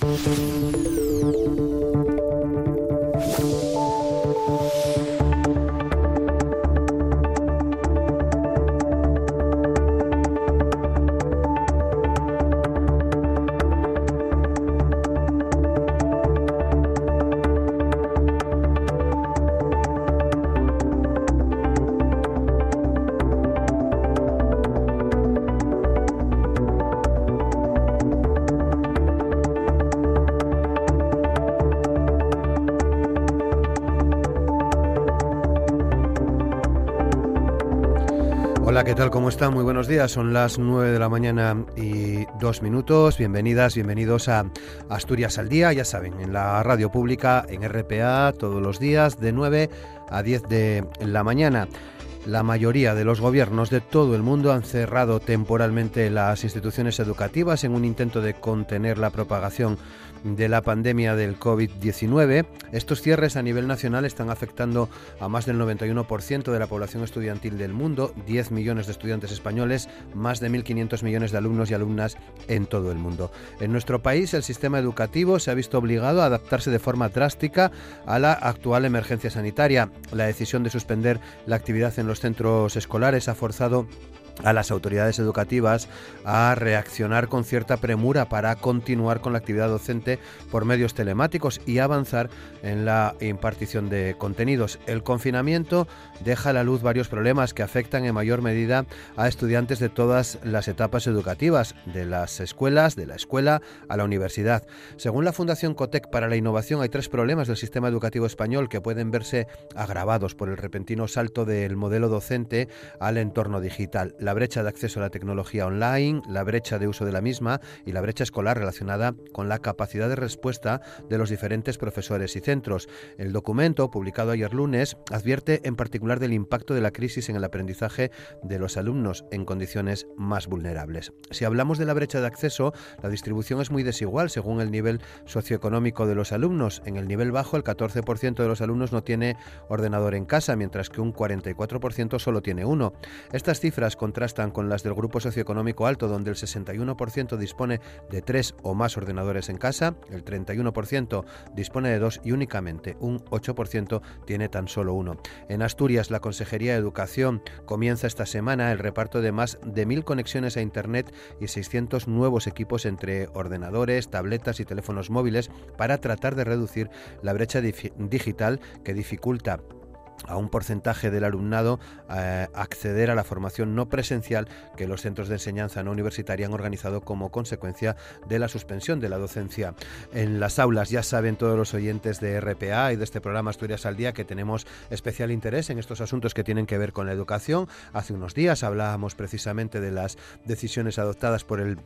Hola, ¿qué tal? ¿Cómo están? Muy buenos días. Son las 9 de la mañana y 2 minutos. Bienvenidas, bienvenidos a Asturias al Día. Ya saben, en la radio pública, en RPA, todos los días de 9 a 10 de la mañana. La mayoría de los gobiernos de todo el mundo han cerrado temporalmente las instituciones educativas en un intento de contener la propagación de la pandemia del COVID-19. Estos cierres a nivel nacional están afectando a más del 91% de la población estudiantil del mundo, 10 millones de estudiantes españoles, más de 1.500 millones de alumnos y alumnas en todo el mundo. En nuestro país, el sistema educativo se ha visto obligado a adaptarse de forma drástica a la actual emergencia sanitaria. La decisión de suspender la actividad en los centros escolares ha forzado a las autoridades educativas a reaccionar con cierta premura para continuar con la actividad docente por medios telemáticos y avanzar en la impartición de contenidos. El confinamiento deja a la luz varios problemas que afectan en mayor medida a estudiantes de todas las etapas educativas, de las escuelas, de la escuela a la universidad. Según la Fundación Cotec para la Innovación, hay 3 problemas del sistema educativo español que pueden verse agravados por el repentino salto del modelo docente al entorno digital: la brecha de acceso a la tecnología online, la brecha de uso de la misma y la brecha escolar relacionada con la capacidad de respuesta de los diferentes profesores y centros. El documento, publicado ayer lunes, advierte en particular del impacto de la crisis en el aprendizaje de los alumnos en condiciones más vulnerables. Si hablamos de la brecha de acceso, la distribución es muy desigual según el nivel socioeconómico de los alumnos. En el nivel bajo, el 14% de los alumnos no tiene ordenador en casa, mientras que un 44% solo tiene uno. Estas cifras contrastan con las del grupo socioeconómico alto, donde el 61% dispone de 3 o más ordenadores en casa, el 31% dispone de 2 y únicamente un 8% tiene tan solo uno. En Asturias, la Consejería de Educación comienza esta semana el reparto de más de 1.000 conexiones a Internet y 600 nuevos equipos entre ordenadores, tabletas y teléfonos móviles para tratar de reducir la brecha digital que dificulta a un porcentaje del alumnado acceder a la formación no presencial que los centros de enseñanza no universitaria han organizado como consecuencia de la suspensión de la docencia en las aulas. Ya saben todos los oyentes de RPA y de este programa Asturias al Día que tenemos especial interés en estos asuntos que tienen que ver con la educación. Hace unos días hablábamos precisamente de las decisiones adoptadas por el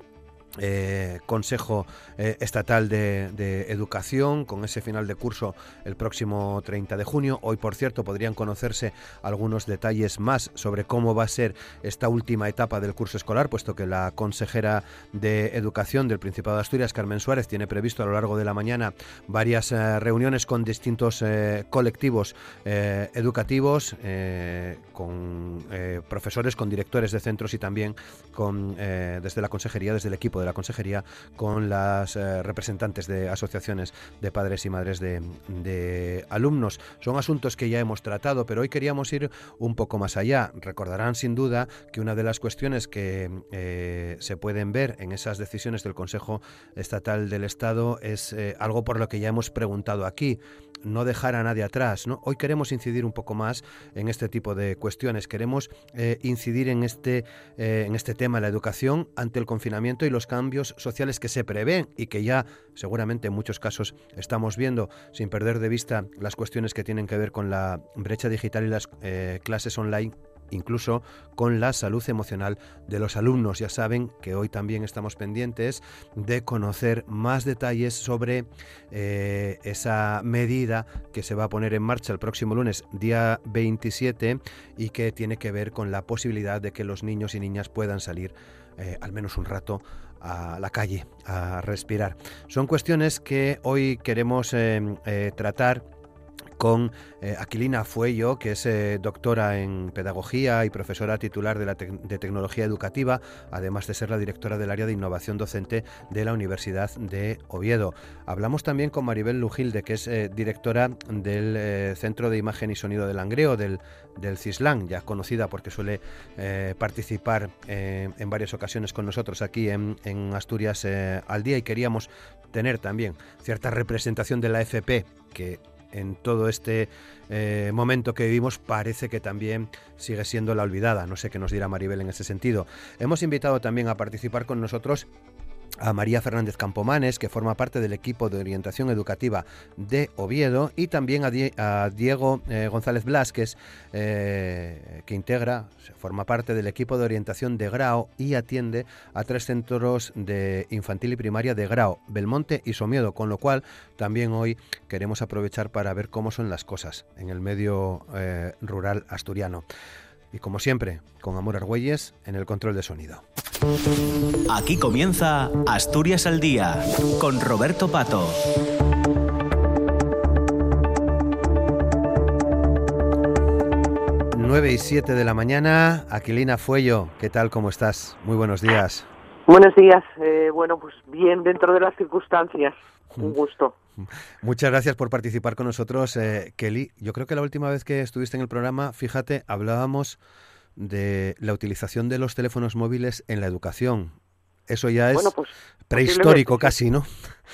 Consejo Estatal de Educación con ese final de curso el próximo 30 de junio. Hoy, por cierto, podrían conocerse algunos detalles más sobre cómo va a ser esta última etapa del curso escolar, puesto que la consejera de Educación del Principado de Asturias, Carmen Suárez, tiene previsto a lo largo de la mañana varias reuniones con distintos colectivos educativos, con profesores, con directores de centros y también con desde la consejería, desde el equipo de la consejería, con las representantes de asociaciones de padres y madres de alumnos. Son asuntos que ya hemos tratado, pero hoy queríamos ir un poco más allá. Recordarán sin duda que una de las cuestiones que se pueden ver en esas decisiones del Consejo Estatal del Estado es algo por lo que ya hemos preguntado aquí: no dejar a nadie atrás, ¿no? Hoy queremos incidir un poco más en este tipo de cuestiones. Queremos incidir en este tema, la educación ante el confinamiento y los cambios sociales que se prevén y que ya seguramente en muchos casos estamos viendo, sin perder de vista las cuestiones que tienen que ver con la brecha digital y las clases online, incluso con la salud emocional de los alumnos. Ya saben que hoy también estamos pendientes de conocer más detalles sobre esa medida que se va a poner en marcha el próximo lunes, día 27, y que tiene que ver con la posibilidad de que los niños y niñas puedan salir al menos un rato a la calle a respirar. Son cuestiones que hoy queremos tratar con Aquilina Fuello, que es doctora en Pedagogía y profesora titular de Tecnología Educativa, además de ser la directora del área de innovación docente de la Universidad de Oviedo. Hablamos también con Maribel Lujilde, que es directora del Centro de Imagen y Sonido de Langreo, del CISLAN, ya conocida porque suele participar en varias ocasiones con nosotros aquí en Asturias al Día, y queríamos tener también cierta representación de la FP, que en todo este momento que vivimos parece que también sigue siendo la olvidada. No sé qué nos dirá Maribel en ese sentido. Hemos invitado también a participar con nosotros a María Fernández Campomanes, que forma parte del equipo de orientación educativa de Oviedo, y también a Diego González Blasquez, que forma parte del equipo de orientación de Grao y atiende a 3 centros de infantil y primaria de Grao, Belmonte y Somiedo, con lo cual también hoy queremos aprovechar para ver cómo son las cosas en el medio rural asturiano. Y como siempre, con Amor Argüelles en el control de sonido. Aquí comienza Asturias al Día, con Roberto Pato. Nueve y 7 de la mañana. Aquilina Fuello, ¿qué tal? ¿Cómo estás? Muy buenos días. Buenos días. Bueno, pues bien, dentro de las circunstancias. Un gusto. Muchas gracias por participar con nosotros, Kelly. Yo creo que la última vez que estuviste en el programa, fíjate, hablábamos de la utilización de los teléfonos móviles en la educación. Eso ya es pues, prehistórico casi, ¿no?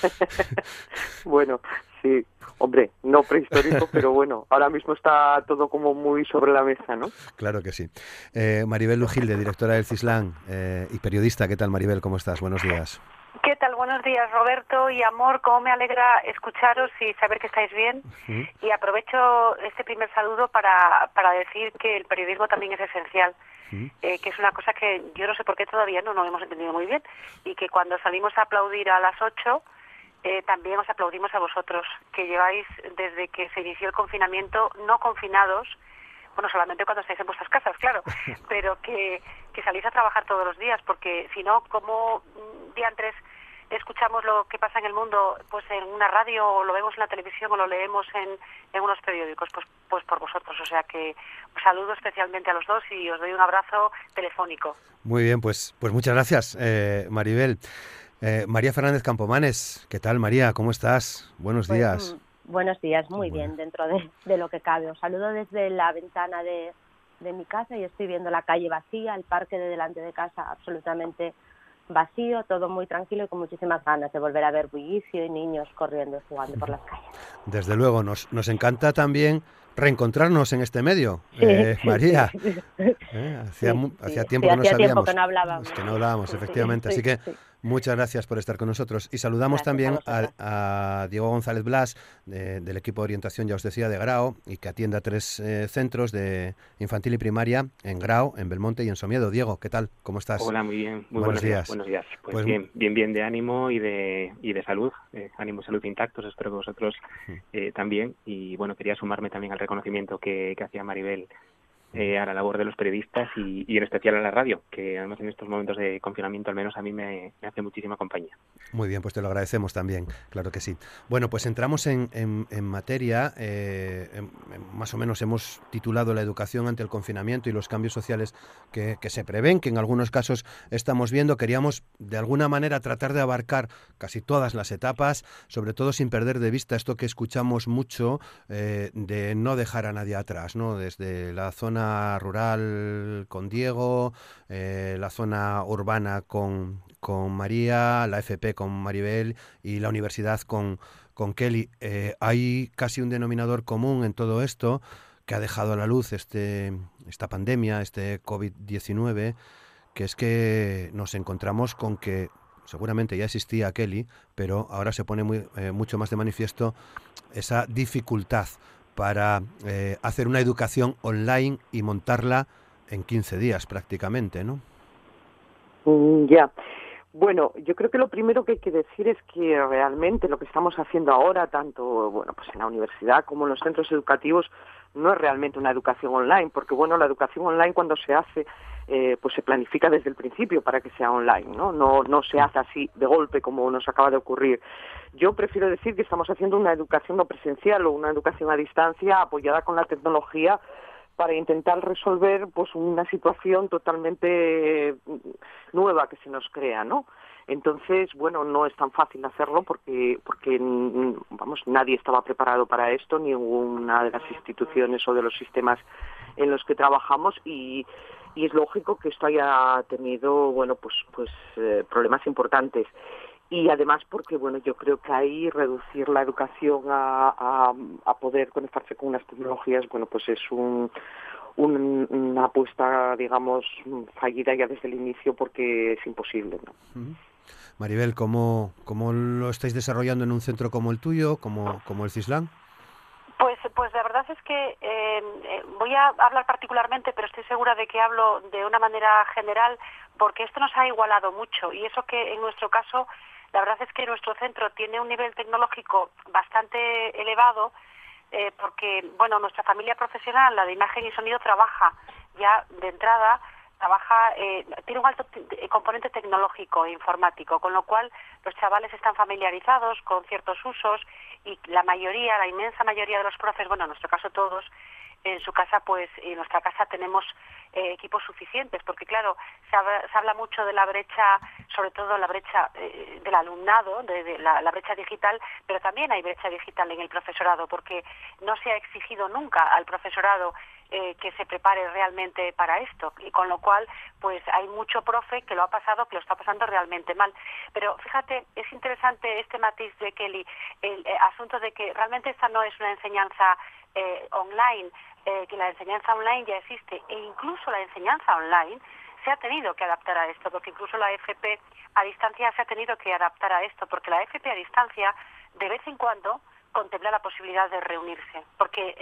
Bueno, sí, hombre, no prehistórico, pero bueno, ahora mismo está todo como muy sobre la mesa, ¿no? Claro que sí. Maribel Lujilde, directora del CISLAN y periodista. ¿Qué tal, Maribel? ¿Cómo estás? Buenos días. ¿Qué tal? Buenos días, Roberto y Amor. Cómo me alegra escucharos y saber que estáis bien. Uh-huh. Y aprovecho este primer saludo para decir que el periodismo también es esencial, uh-huh. Que es una cosa que yo no sé por qué todavía no lo hemos entendido muy bien, y que cuando salimos a aplaudir a las 8, también os aplaudimos a vosotros, que lleváis desde que se inició el confinamiento, no confinados, bueno, solamente cuando estáis en vuestras casas, claro, pero que salís a trabajar todos los días, porque si no, ¿cómo diantres escuchamos lo que pasa en el mundo pues en una radio, o lo vemos en la televisión, o lo leemos en unos periódicos? Pues por vosotros. O sea que os saludo especialmente a los dos y os doy un abrazo telefónico. Muy bien, pues muchas gracias, Maribel. María Fernández Campomanes, ¿qué tal, María? ¿Cómo estás? Buenos días. Buenos días, muy bien, dentro de lo que cabe. Os saludo desde la ventana de mi casa y estoy viendo la calle vacía, el parque de delante de casa absolutamente vacío, todo muy tranquilo y con muchísimas ganas de volver a ver bullicio y niños corriendo y jugando por las calles. Desde luego, nos encanta también reencontrarnos en este medio, María. Hacía tiempo que no sabíamos. Que no hablábamos. Que no hablábamos, efectivamente. Así que muchas gracias por estar con nosotros. Y saludamos también a Diego González Blas, del equipo de orientación, ya os decía, de Grao, y que atiende a 3 centros de infantil y primaria en Grao, en Belmonte y en Somiedo. Diego, ¿qué tal? ¿Cómo estás? Hola, muy bien. Muy buenos días. Buenos días. Pues bien de ánimo y de salud. Ánimo y salud intactos, espero que vosotros también. Y bueno, quería sumarme también al reconocimiento que hacía Maribel a la labor de los periodistas y en especial a la radio, que además en estos momentos de confinamiento al menos a mí me hace muchísima compañía. Muy bien, pues te lo agradecemos también, claro que sí. Bueno, pues entramos en materia. Más o menos hemos titulado la educación ante el confinamiento y los cambios sociales que se prevén, que en algunos casos estamos viendo. Queríamos de alguna manera tratar de abarcar casi todas las etapas, sobre todo sin perder de vista esto que escuchamos mucho, de no dejar a nadie atrás, ¿no? Desde la zona rural con Diego, la zona urbana con María, la FP con Maribel y la universidad con Kelly. Hay casi un denominador común en todo esto que ha dejado a la luz esta pandemia, este COVID-19, que es que nos encontramos con que seguramente ya existía Kelly, pero ahora se pone mucho más de manifiesto esa dificultad para hacer una educación online y montarla en 15 días prácticamente, ¿no? Ya. Bueno, yo creo que lo primero que hay que decir es que realmente lo que estamos haciendo ahora, tanto pues en la universidad como en los centros educativos, no es realmente una educación online, porque la educación online cuando se hace pues se planifica desde el principio para que sea online, no se hace así de golpe como nos acaba de ocurrir. Yo prefiero decir que estamos haciendo una educación no presencial o una educación a distancia apoyada con la tecnología para intentar resolver pues una situación totalmente nueva que se nos crea, ¿no? Entonces, bueno, no es tan fácil hacerlo porque vamos, nadie estaba preparado para esto, ni una de las instituciones o de los sistemas en los que trabajamos, y es lógico que esto haya tenido, bueno, pues problemas importantes. Y además porque, bueno, yo creo que ahí reducir la educación a poder conectarse con unas tecnologías, bueno, pues es una apuesta, digamos, fallida ya desde el inicio, porque es imposible, ¿no? Maribel, ¿cómo lo estáis desarrollando en un centro como el tuyo, como el CISLAN? Pues la verdad es que voy a hablar particularmente, pero estoy segura de que hablo de una manera general, porque esto nos ha igualado mucho, y eso que en nuestro caso, la verdad es que nuestro centro tiene un nivel tecnológico bastante elevado, porque, bueno, nuestra familia profesional, la de imagen y sonido, trabaja ya de entrada, tiene un alto componente tecnológico e informático, con lo cual los chavales están familiarizados con ciertos usos, y la inmensa mayoría de los profes, bueno, en nuestro caso todos, en su casa, pues en nuestra casa tenemos equipos suficientes, porque claro, se habla mucho de la brecha, sobre todo la brecha del alumnado, de la brecha digital, pero también hay brecha digital en el profesorado, porque no se ha exigido nunca al profesorado que se prepare realmente para esto, y con lo cual pues hay mucho profe que lo está pasando realmente mal. Pero fíjate, es interesante este matiz de Kelly, el asunto de que realmente esta no es una enseñanza online, que la enseñanza online ya existe, e incluso la enseñanza online se ha tenido que adaptar a esto, porque incluso la FP a distancia se ha tenido que adaptar a esto, porque la FP a distancia de vez en cuando contempla la posibilidad de reunirse, porque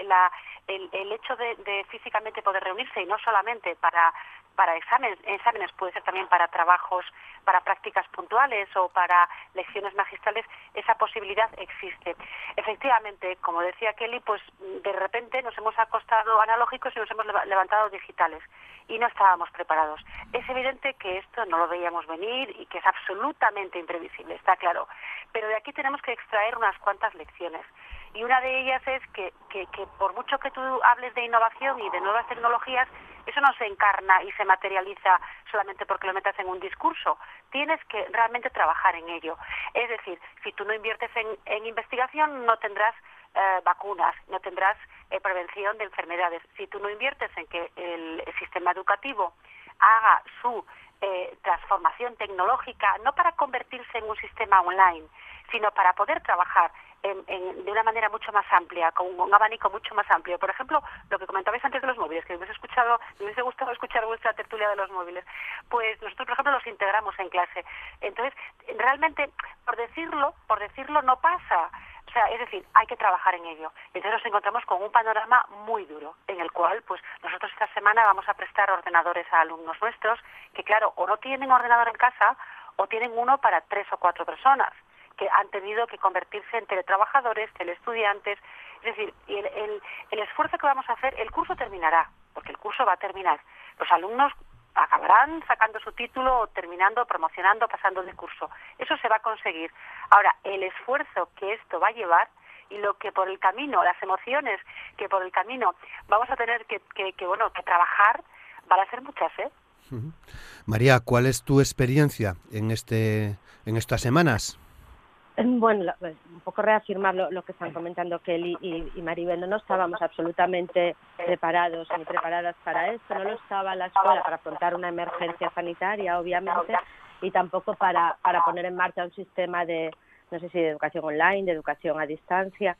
el hecho de físicamente poder reunirse, y no solamente para exámenes, puede ser también para trabajos, para prácticas puntuales o para lecciones magistrales, esa posibilidad existe. Efectivamente, como decía Kelly, pues de repente nos hemos acostado analógicos y nos hemos levantado digitales, y no estábamos preparados. Es evidente que esto no lo veíamos venir y que es absolutamente imprevisible, está claro. Pero de aquí tenemos que extraer unas cuantas lecciones. Y una de ellas es que por mucho que tú hables de innovación y de nuevas tecnologías, eso no se encarna y se materializa solamente porque lo metas en un discurso. Tienes que realmente trabajar en ello. Es decir, si tú no inviertes en investigación, no tendrás vacunas, no tendrás prevención de enfermedades. Si tú no inviertes en que el sistema educativo haga su transformación tecnológica, no para convertirse en un sistema online, sino para poder trabajar de una manera mucho más amplia, con un abanico mucho más amplio. Por ejemplo, lo que comentabais antes de los móviles, que me hubiese gustado escuchar vuestra tertulia de los móviles. Pues nosotros, por ejemplo, los integramos en clase. Entonces, realmente, por decirlo no pasa. O sea, es decir, hay que trabajar en ello. Entonces nos encontramos con un panorama muy duro, en el cual, pues, nosotros esta semana vamos a prestar ordenadores a alumnos nuestros, que claro, o no tienen ordenador en casa, o tienen uno para 3 o 4 personas, que han tenido que convertirse en teletrabajadores, teleestudiantes. Es decir, el esfuerzo que vamos a hacer, el curso terminará, porque el curso va a terminar. Los alumnos acabarán sacando su título, o terminando, promocionando, pasando de curso. Eso se va a conseguir. Ahora, el esfuerzo que esto va a llevar, y lo que por el camino, las emociones que por el camino vamos a tener que trabajar, van a ser muchas, ¿eh? María, ¿cuál es tu experiencia en estas semanas? Bueno, un poco reafirmar lo que están comentando Kelly y Maribel. No estábamos absolutamente preparados ni preparadas para esto. No lo estaba la escuela para afrontar una emergencia sanitaria, obviamente, y tampoco para poner en marcha un sistema de, no sé si de educación online, de educación a distancia.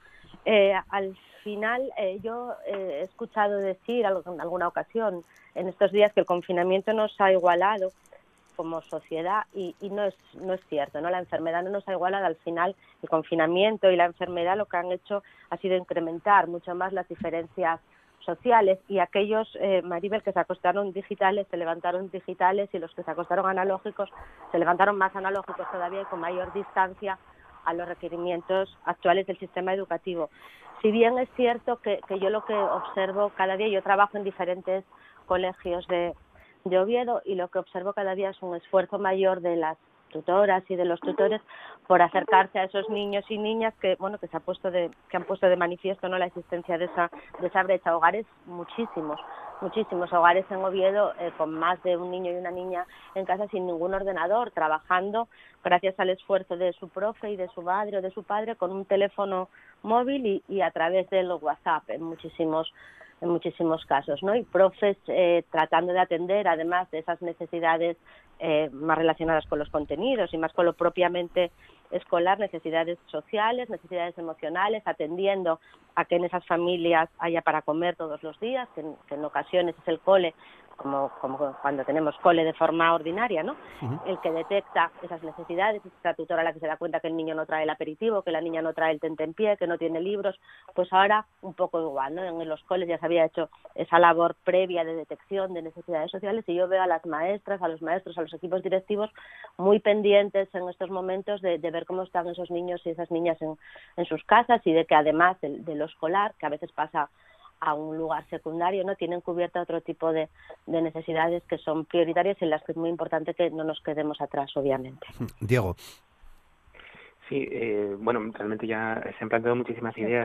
Al final, yo he escuchado decir en alguna ocasión en estos días que el confinamiento nos ha igualado como sociedad, y no es cierto, ¿no? La enfermedad no nos ha igualado. Al final el confinamiento y la enfermedad lo que han hecho ha sido incrementar mucho más las diferencias sociales, y aquellos, Maribel, que se acostaron digitales se levantaron digitales, y los que se acostaron analógicos se levantaron más analógicos todavía y con mayor distancia a los requerimientos actuales del sistema educativo. Si bien es cierto que yo lo que observo cada día, yo trabajo en diferentes colegios de de Oviedo, y lo que observo cada día es un esfuerzo mayor de las tutoras y de los tutores por acercarse a esos niños y niñas que han puesto de manifiesto, ¿no?, la existencia de esa brecha. Hogares, muchísimos hogares en Oviedo con más de un niño y una niña en casa sin ningún ordenador, trabajando gracias al esfuerzo de su profe y de su madre o de su padre con un teléfono móvil y a través del WhatsApp en muchísimos casos, ¿no? Y profes tratando de atender, además de esas necesidades más relacionadas con los contenidos y más con lo propiamente escolar, necesidades sociales, necesidades emocionales, atendiendo a que en esas familias haya para comer todos los días, que en ocasiones es el cole, como cuando tenemos cole de forma ordinaria, ¿no? Uh-huh. El que detecta esas necesidades, es la tutora la que se da cuenta que el niño no trae el aperitivo, que la niña no trae el tentempié, que no tiene libros. Pues ahora un poco igual, ¿no? En los coles ya se había hecho esa labor previa de detección de necesidades sociales, y yo veo a las maestras, a los maestros, a los equipos directivos muy pendientes en estos momentos de ver cómo están esos niños y esas niñas en sus casas, y de que además de lo escolar, que a veces pasa a un lugar secundario, ¿no?, tienen cubierta otro tipo de necesidades que son prioritarias y en las que es muy importante que no nos quedemos atrás, obviamente. Diego. Sí, realmente ya se han planteado muchísimas ideas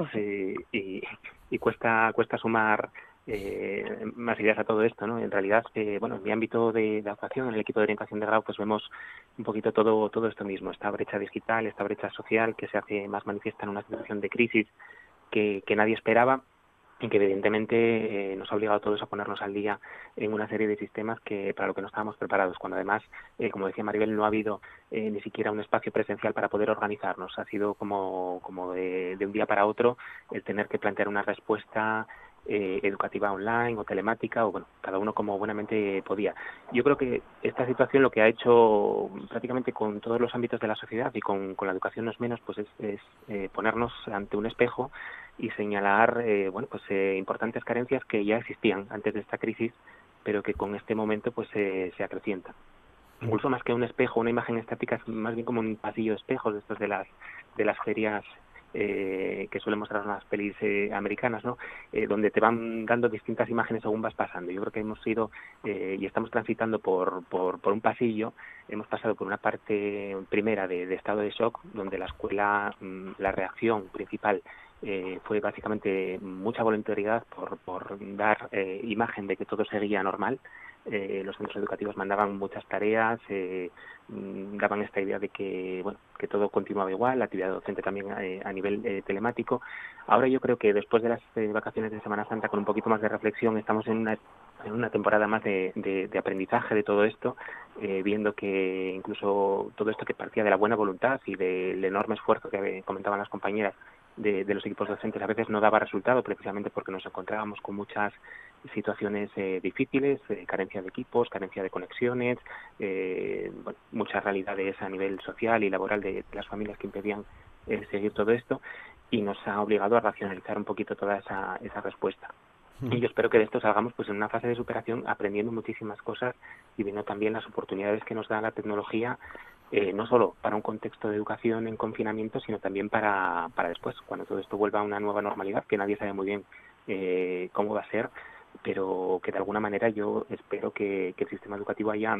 y cuesta sumar más ideas a todo esto, ¿no? En realidad, en mi ámbito de actuación, en el equipo de orientación de grado, pues vemos un poquito todo esto mismo, esta brecha digital, esta brecha social que se hace más manifiesta en una situación de crisis que nadie esperaba, y que evidentemente nos ha obligado a todos a ponernos al día en una serie de sistemas para lo que no estábamos preparados, cuando además, como decía Maribel, no ha habido ni siquiera un espacio presencial para poder organizarnos. Ha sido como de un día para otro el tener que plantear una respuesta educativa online o telemática, o cada uno como buenamente podía. Yo creo que esta situación lo que ha hecho prácticamente con todos los ámbitos de la sociedad, y con la educación no es menos, pues es ponernos ante un espejo y señalar importantes carencias que ya existían antes de esta crisis, pero que con este momento pues se acrecientan. Incluso más que un espejo, una imagen estática, es más bien como un pasillo de espejos de estos de las ferias que suelen mostrar las pelis americanas, ¿no? Donde te van dando distintas imágenes según vas pasando. Yo creo que hemos ido y estamos transitando por un pasillo. Hemos pasado por una parte primera de estado de shock, donde la escuela, la reacción principal fue básicamente mucha voluntariedad por dar imagen de que todo seguía normal. Los centros educativos mandaban muchas tareas, daban esta idea de que todo continuaba igual, la actividad docente también a nivel telemático. Ahora yo creo que después de las vacaciones de Semana Santa, con un poquito más de reflexión, estamos en una temporada más de aprendizaje de todo esto, viendo que incluso todo esto que partía de la buena voluntad y del enorme esfuerzo que comentaban las compañeras de los equipos docentes, a veces no daba resultado, precisamente porque nos encontrábamos con muchas situaciones difíciles, carencia de equipos, carencia de conexiones, muchas realidades a nivel social y laboral de las familias que impedían seguir todo esto, y nos ha obligado a racionalizar un poquito toda esa respuesta. Y yo espero que de esto salgamos pues en una fase de superación, aprendiendo muchísimas cosas y viendo también las oportunidades que nos da la tecnología, no solo para un contexto de educación en confinamiento, sino también para después, cuando todo esto vuelva a una nueva normalidad, que nadie sabe muy bien cómo va a ser, pero que de alguna manera yo espero que el sistema educativo haya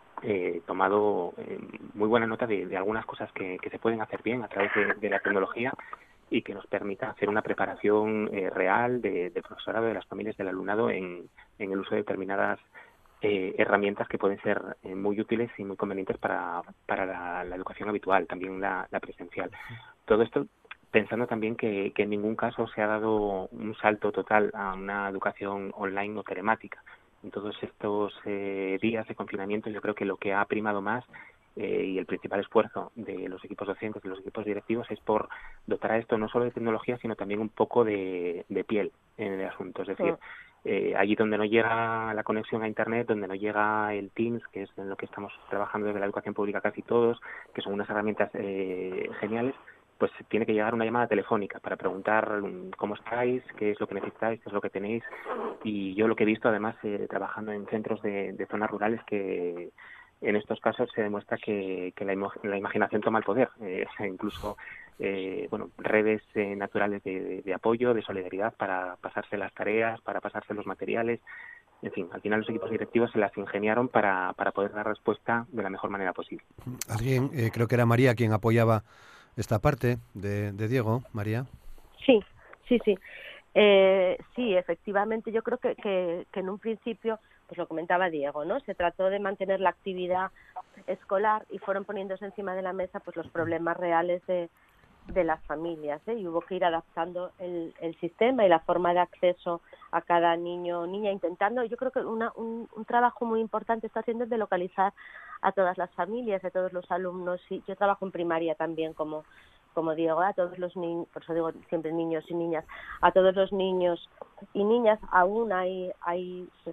tomado muy buena nota de algunas cosas que se pueden hacer bien a través de la tecnología, y que nos permita hacer una preparación real del profesorado, de las familias, del alumnado en el uso de determinadas herramientas que pueden ser muy útiles y muy convenientes para la educación habitual, también la presencial. Todo esto pensando también que en ningún caso se ha dado un salto total a una educación online o telemática. En todos estos días de confinamiento, yo creo que lo que ha primado más y el principal esfuerzo de los equipos docentes, de los equipos directivos, es por dotar a esto no solo de tecnología, sino también un poco de piel en el asunto. Es decir, allí donde no llega la conexión a Internet, donde no llega el Teams, que es en lo que estamos trabajando desde la educación pública casi todos, que son unas herramientas geniales, pues tiene que llegar una llamada telefónica para preguntar cómo estáis, qué es lo que necesitáis, qué es lo que tenéis. Y yo lo que he visto, además, trabajando en centros de zonas rurales, que en estos casos se demuestra que la imaginación toma el poder. Incluso redes naturales de apoyo, de solidaridad para pasarse las tareas, para pasarse los materiales. en fin, al final los equipos directivos se las ingeniaron para poder dar respuesta de la mejor manera posible. Alguien, creo que era María quien apoyaba esta parte de Diego. María. Sí. Sí, efectivamente, yo creo que en un principio, pues lo comentaba Diego, ¿no? Se trató de mantener la actividad escolar y fueron poniéndose encima de la mesa pues los problemas reales de las familias, y hubo que ir adaptando el sistema y la forma de acceso a cada niño o niña, intentando, yo creo que un trabajo muy importante está haciendo es de localizar a todas las familias, a todos los alumnos, y yo trabajo en primaria también como Diego, a todos los niños, por eso digo siempre niños y niñas, a todos los niños y niñas aún se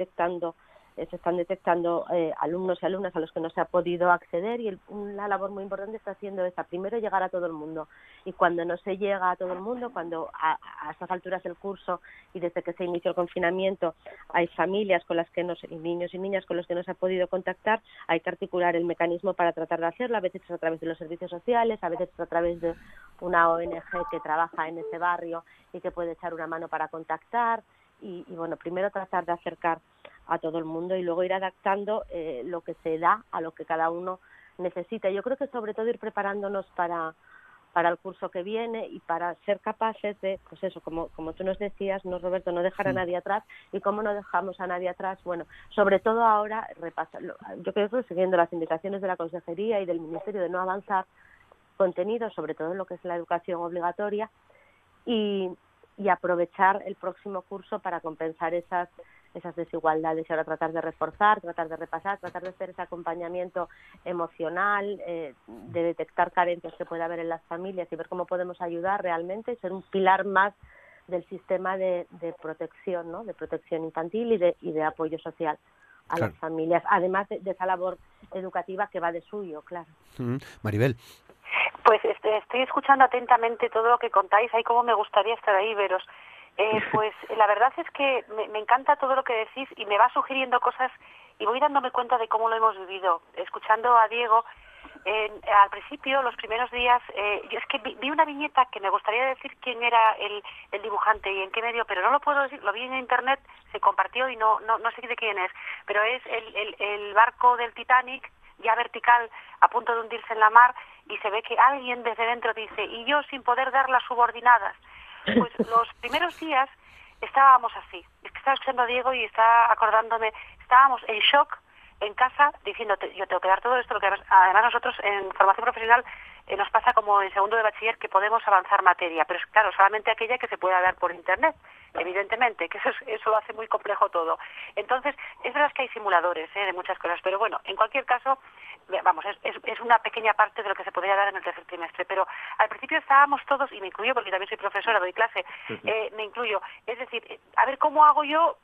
están detectando alumnos y alumnas a los que no se ha podido acceder, y una labor muy importante está haciendo esa, primero llegar a todo el mundo, y cuando no se llega a todo el mundo, cuando a estas alturas del curso y desde que se inició el confinamiento hay familias con las que y niños y niñas con los que no se ha podido contactar, hay que articular el mecanismo para tratar de hacerlo, a veces es a través de los servicios sociales, a veces es a través de una ONG que trabaja en ese barrio y que puede echar una mano para contactar, y bueno, primero tratar de acercar a todo el mundo y luego ir adaptando lo que se da a lo que cada uno necesita. Yo creo que sobre todo ir preparándonos para el curso que viene y para ser capaces de, pues eso, como tú nos decías, ¿no, Roberto? No dejar a nadie atrás. ¿Y cómo no dejamos a nadie atrás? Bueno, sobre todo ahora, yo creo que siguiendo las indicaciones de la Consejería y del Ministerio de no avanzar contenidos, sobre todo en lo que es la educación obligatoria, y aprovechar el próximo curso para compensar esas desigualdades, y ahora tratar de reforzar, tratar de repasar, tratar de hacer ese acompañamiento emocional, de detectar carencias que puede haber en las familias y ver cómo podemos ayudar realmente y ser un pilar más del sistema de protección, ¿no? De protección infantil y de apoyo social a las familias, además de esa labor educativa que va de suyo, claro. Maribel. Pues estoy escuchando atentamente todo lo que contáis, ahí como me gustaría estar ahí, veros. Pues la verdad es que me encanta todo lo que decís y me va sugiriendo cosas y voy dándome cuenta de cómo lo hemos vivido. Escuchando a Diego, al principio, los primeros días, yo es que vi una viñeta que me gustaría decir quién era el dibujante y en qué medio, pero no lo puedo decir, lo vi en internet, se compartió y no sé de quién es, pero es el barco del Titanic, ya vertical, a punto de hundirse en la mar, y se ve que alguien desde dentro dice, y yo sin poder dar las subordinadas. Pues los primeros días estábamos así. Es que estaba escuchando a Diego y estaba acordándome, estábamos en shock en casa diciendo, yo tengo que dar todo esto, porque además nosotros en formación profesional nos pasa como en segundo de bachiller que podemos avanzar materia, pero es claro, solamente aquella que se pueda dar por internet, evidentemente, que eso lo hace muy complejo todo. Entonces, es verdad que hay simuladores de muchas cosas, pero bueno, en cualquier caso, vamos, es una pequeña parte de lo que se podría dar en el tercer trimestre, pero al principio estábamos todos, y me incluyo porque también soy profesora, doy clase, me incluyo, es decir, a ver cómo hago yo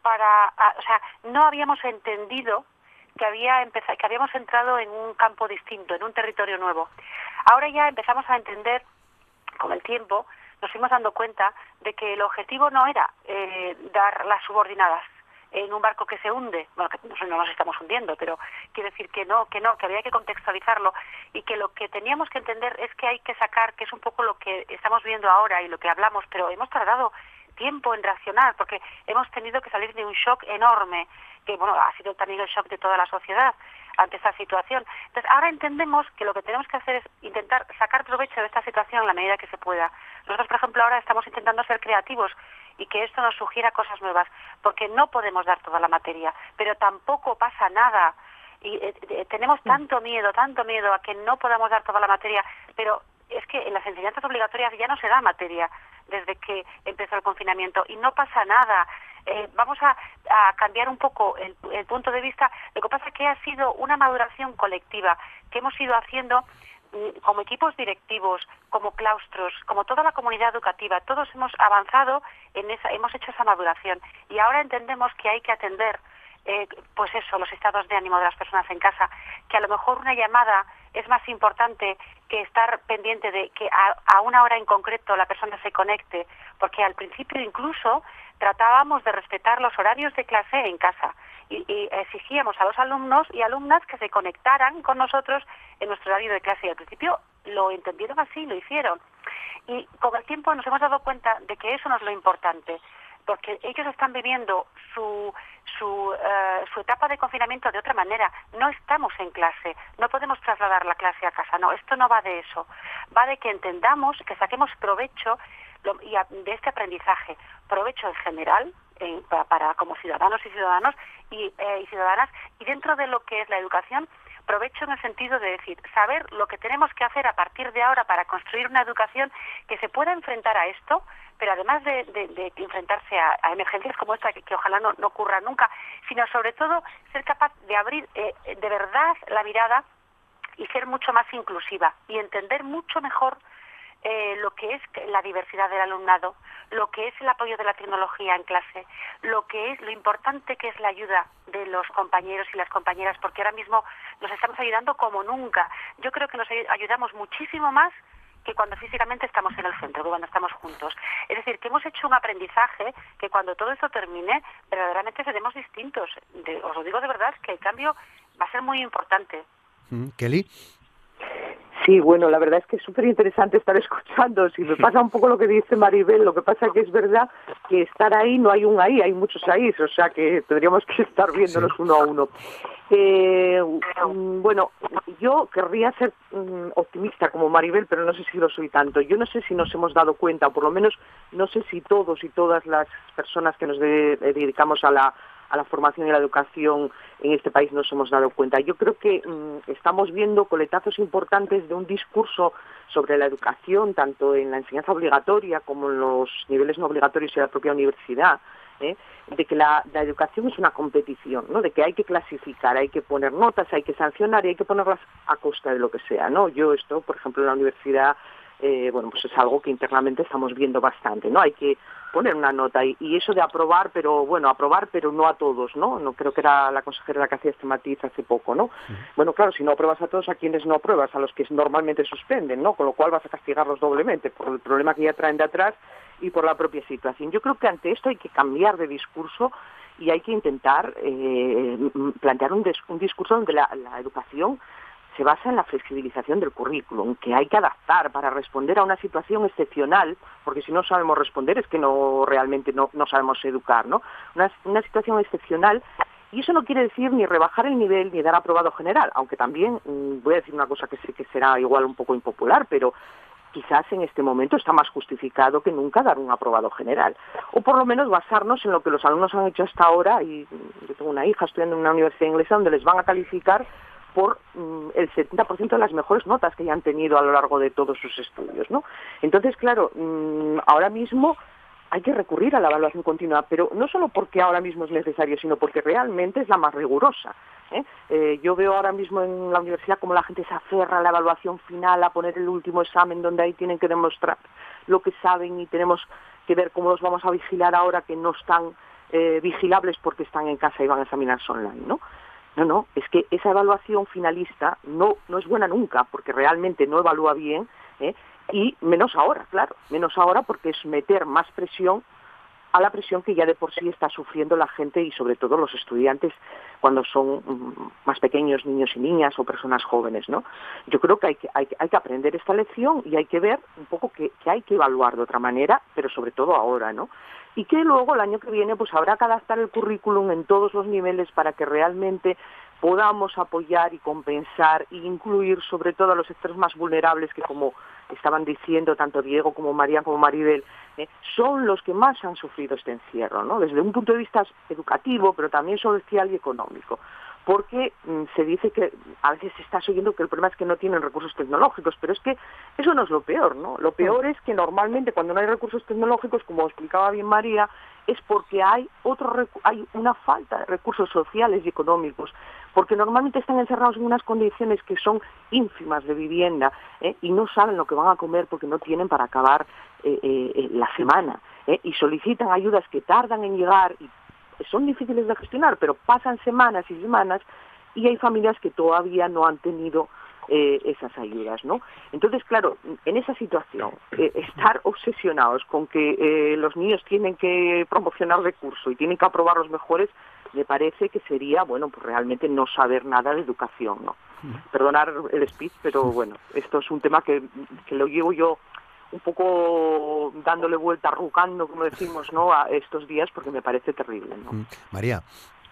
o sea, no habíamos entendido que habíamos entrado en un campo distinto, en un territorio nuevo. Ahora ya empezamos a entender, con el tiempo, nos fuimos dando cuenta de que el objetivo no era dar las subordinadas en un barco que se hunde, bueno, que no nos estamos hundiendo, pero quiero decir que había que contextualizarlo y que lo que teníamos que entender es que hay que sacar, que es un poco lo que estamos viendo ahora y lo que hablamos, pero hemos tardado tiempo en reaccionar porque hemos tenido que salir de un shock enorme, que bueno, ha sido también el shock de toda la sociedad ante esta situación. Entonces, ahora entendemos que lo que tenemos que hacer es intentar sacar provecho de esta situación en la medida que se pueda. Nosotros, por ejemplo, ahora estamos intentando ser creativos y que esto nos sugiera cosas nuevas, porque no podemos dar toda la materia, pero tampoco pasa nada. Y tenemos tanto miedo a que no podamos dar toda la materia, pero es que en las enseñanzas obligatorias ya no se da materia desde que empezó el confinamiento y no pasa nada. Vamos a cambiar un poco el punto de vista. Lo que pasa es que ha sido una maduración colectiva que hemos ido haciendo como equipos directivos, como claustros, como toda la comunidad educativa. Todos hemos avanzado hemos hecho esa maduración y ahora entendemos que hay que atender pues eso, los estados de ánimo de las personas en casa, que a lo mejor una llamada es más importante que estar pendiente de que a una hora en concreto la persona se conecte, porque al principio incluso tratábamos de respetar los horarios de clase en casa y exigíamos a los alumnos y alumnas que se conectaran con nosotros en nuestro horario de clase y al principio lo entendieron así, lo hicieron y con el tiempo nos hemos dado cuenta de que eso no es lo importante. porque ellos están viviendo su etapa de confinamiento de otra manera. No estamos en clase, no podemos trasladar la clase a casa, no, esto no va de eso, va de que entendamos, que saquemos provecho de este aprendizaje, provecho en general, para como ciudadanos y ciudadanas, y dentro de lo que es la educación, provecho en el sentido de decir, saber lo que tenemos que hacer a partir de ahora para construir una educación que se pueda enfrentar a esto, pero además de enfrentarse a emergencias como esta, que ojalá no ocurra nunca, sino sobre todo ser capaz de abrir de verdad la mirada y ser mucho más inclusiva y entender mucho mejor lo que es la diversidad del alumnado, lo que es el apoyo de la tecnología en clase, lo importante que es la ayuda de los compañeros y las compañeras, porque ahora mismo nos estamos ayudando como nunca. Yo creo que nos ayudamos muchísimo más que cuando físicamente estamos en el centro, que cuando estamos juntos. Es decir, que hemos hecho un aprendizaje que cuando todo esto termine, verdaderamente seremos distintos. Os lo digo de verdad, que el cambio va a ser muy importante. Kelly. Sí, bueno, la verdad es que es súper interesante estar escuchando. Si me pasa un poco lo que dice Maribel, lo que pasa es que es verdad que estar ahí no hay un ahí, hay muchos ahí, o sea que tendríamos que estar viéndonos uno a uno. Bueno, yo querría ser optimista como Maribel, pero no sé si lo soy tanto. Yo no sé si nos hemos dado cuenta, o por lo menos no sé si todos y todas las personas que nos dedicamos a la formación y la educación en este país nos hemos dado cuenta. Yo creo que estamos viendo coletazos importantes de un discurso sobre la educación, tanto en la enseñanza obligatoria como en los niveles no obligatorios y la propia universidad, de que la educación es una competición, ¿no? De que hay que clasificar, hay que poner notas, hay que sancionar y hay que ponerlas a costa de lo que sea, ¿no? Yo esto, por ejemplo, en la universidad, pues es algo que internamente estamos viendo bastante, ¿no? Hay que poner una nota y eso de aprobar, pero no a todos, ¿no? No creo que era la consejera la que hacía este matiz hace poco, ¿no? Uh-huh. Bueno, claro, si no apruebas a todos, ¿a quienes no apruebas? A los que normalmente suspenden, ¿no? Con lo cual vas a castigarlos doblemente por el problema que ya traen de atrás y por la propia situación. Yo creo que ante esto hay que cambiar de discurso y hay que intentar plantear un discurso donde la educación se basa en la flexibilización del currículum, que hay que adaptar para responder a una situación excepcional, porque si no sabemos responder es que realmente no sabemos educar, ¿no? Una situación excepcional, y eso no quiere decir ni rebajar el nivel ni dar aprobado general, aunque también voy a decir una cosa que sé que será igual un poco impopular, pero quizás en este momento está más justificado que nunca dar un aprobado general, o por lo menos basarnos en lo que los alumnos han hecho hasta ahora, y yo tengo una hija estudiando en una universidad inglesa donde les van a calificar por el 70% de las mejores notas que hayan tenido a lo largo de todos sus estudios, ¿no? Entonces, claro, ahora mismo hay que recurrir a la evaluación continua, pero no solo porque ahora mismo es necesario, sino porque realmente es la más rigurosa, yo veo ahora mismo en la universidad como la gente se aferra a la evaluación final, a poner el último examen donde ahí tienen que demostrar lo que saben y tenemos que ver cómo los vamos a vigilar ahora que no están vigilables porque están en casa y van a examinarse online, ¿no? No, es que esa evaluación finalista no es buena nunca, porque realmente no evalúa bien, y menos ahora, claro, menos ahora porque es meter más presión a la presión que ya de por sí está sufriendo la gente y sobre todo los estudiantes cuando son más pequeños, niños y niñas o personas jóvenes, ¿no? Yo creo que hay que aprender esta lección y hay que ver un poco que hay que evaluar de otra manera, pero sobre todo ahora, ¿no? Y que luego el año que viene pues habrá que adaptar el currículum en todos los niveles para que realmente podamos apoyar y compensar e incluir sobre todo a los sectores más vulnerables que, como estaban diciendo tanto Diego como María como Maribel, son los que más han sufrido este encierro, ¿no? Desde un punto de vista educativo, pero también social y económico. Porque se dice que a veces se está oyendo que el problema es que no tienen recursos tecnológicos, pero es que eso no es lo peor, ¿no? Lo peor es que normalmente cuando no hay recursos tecnológicos, como explicaba bien María, es porque hay una falta de recursos sociales y económicos, porque normalmente están encerrados en unas condiciones que son ínfimas de vivienda, y no saben lo que van a comer porque no tienen para acabar la semana, y solicitan ayudas que tardan en llegar y son difíciles de gestionar, pero pasan semanas y semanas y hay familias que todavía no han tenido esas ayudas, ¿no? Entonces, claro, en esa situación, estar obsesionados con que los niños tienen que promocionar recursos y tienen que aprobar los mejores, me parece que sería, pues realmente no saber nada de educación, ¿no? Perdonar el speech, pero bueno, esto es un tema que lo llevo yo un poco dándole vuelta, rucando, como decimos, ¿no?, a estos días, porque me parece terrible, ¿no? María.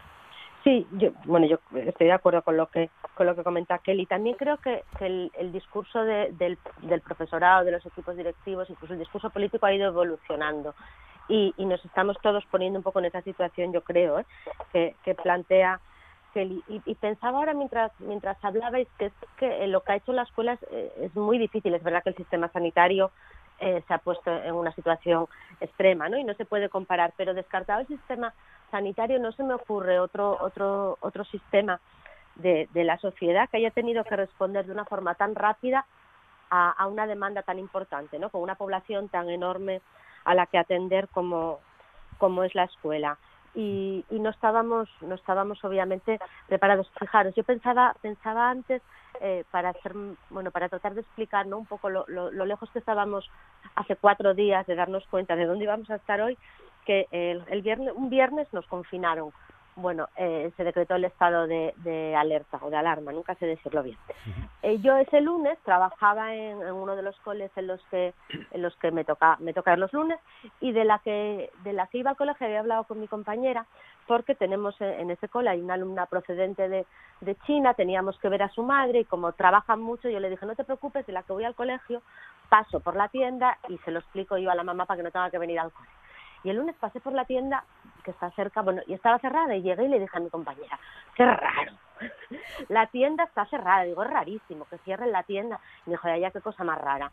Sí, yo estoy de acuerdo con lo que comenta Kelly. También creo que el discurso del profesorado, de los equipos directivos, incluso el discurso político ha ido evolucionando y nos estamos todos poniendo un poco en esa situación, yo creo, que plantea Kelly. Y pensaba ahora mientras hablabais que lo que ha hecho la escuela es muy difícil. Es verdad que el sistema sanitario se ha puesto en una situación extrema, ¿no?, y no se puede comparar, pero descartado el sistema sanitario, no se me ocurre otro sistema de la sociedad que haya tenido que responder de una forma tan rápida a una demanda tan importante, ¿no?, con una población tan enorme a la que atender como es la escuela. Y no estábamos obviamente preparados. Fijaros, yo pensaba antes, para tratar de explicar, ¿no?, un poco lo lejos que estábamos hace 4 días de darnos cuenta de dónde íbamos a estar hoy, que un viernes nos confinaron. Bueno, se decretó el estado de alerta o de alarma, nunca sé decirlo bien. Yo ese lunes trabajaba en uno de los coles en los que me toca los lunes, y de la que iba al colegio había hablado con mi compañera, porque tenemos en ese cole hay una alumna procedente de China, teníamos que ver a su madre, y como trabajan mucho, yo le dije, no te preocupes, de la que voy al colegio paso por la tienda y se lo explico yo a la mamá para que no tenga que venir al cole. Y el lunes pasé por la tienda, que está cerca, y estaba cerrada, y llegué y le dije a mi compañera, qué raro, la tienda está cerrada. Digo, es rarísimo que cierren la tienda. Y me dijo, ya, qué cosa más rara.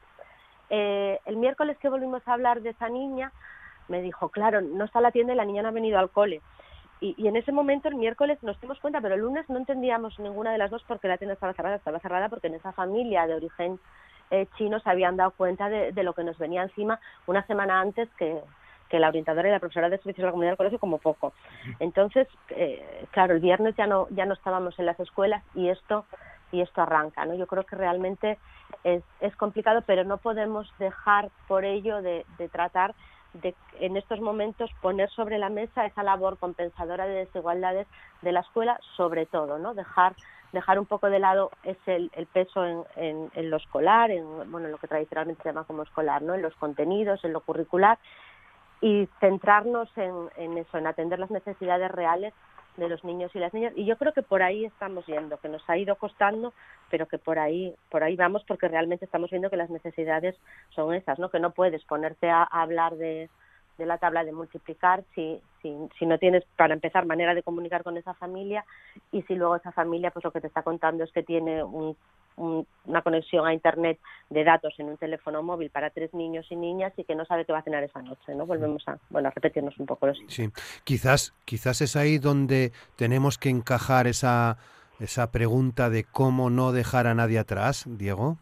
El miércoles que volvimos a hablar de esa niña, me dijo, claro, no está la tienda y la niña no ha venido al cole. Y en ese momento, el miércoles, nos dimos cuenta, pero el lunes no entendíamos ninguna de las dos porque la tienda estaba cerrada porque en esa familia de origen chino se habían dado cuenta de lo que nos venía encima una semana antes que la orientadora y la profesora de servicios de la comunidad del colegio, como poco. Entonces, claro, el viernes ya no estábamos en las escuelas y esto arranca, ¿no? Yo creo que realmente es complicado, pero no podemos dejar por ello de tratar de, en estos momentos, poner sobre la mesa esa labor compensadora de desigualdades de la escuela, sobre todo, ¿no? Dejar un poco de lado el peso en lo escolar, en lo que tradicionalmente se llama como escolar, ¿no?, en los contenidos, en lo curricular, y centrarnos en eso, en atender las necesidades reales de los niños y las niñas. Y yo creo que por ahí estamos yendo, que nos ha ido costando, pero que por ahí vamos, porque realmente estamos viendo que las necesidades son esas, ¿no?, que no puedes ponerte a hablar de la tabla de multiplicar si no tienes, para empezar, manera de comunicar con esa familia, y si luego esa familia pues lo que te está contando es que tiene una conexión a internet de datos en un teléfono móvil para 3 niños y niñas y que no sabe qué va a cenar esa noche, ¿no? Volvemos a repetirnos un poco los Sí, quizás es ahí donde tenemos que encajar esa pregunta de cómo no dejar a nadie atrás, Diego.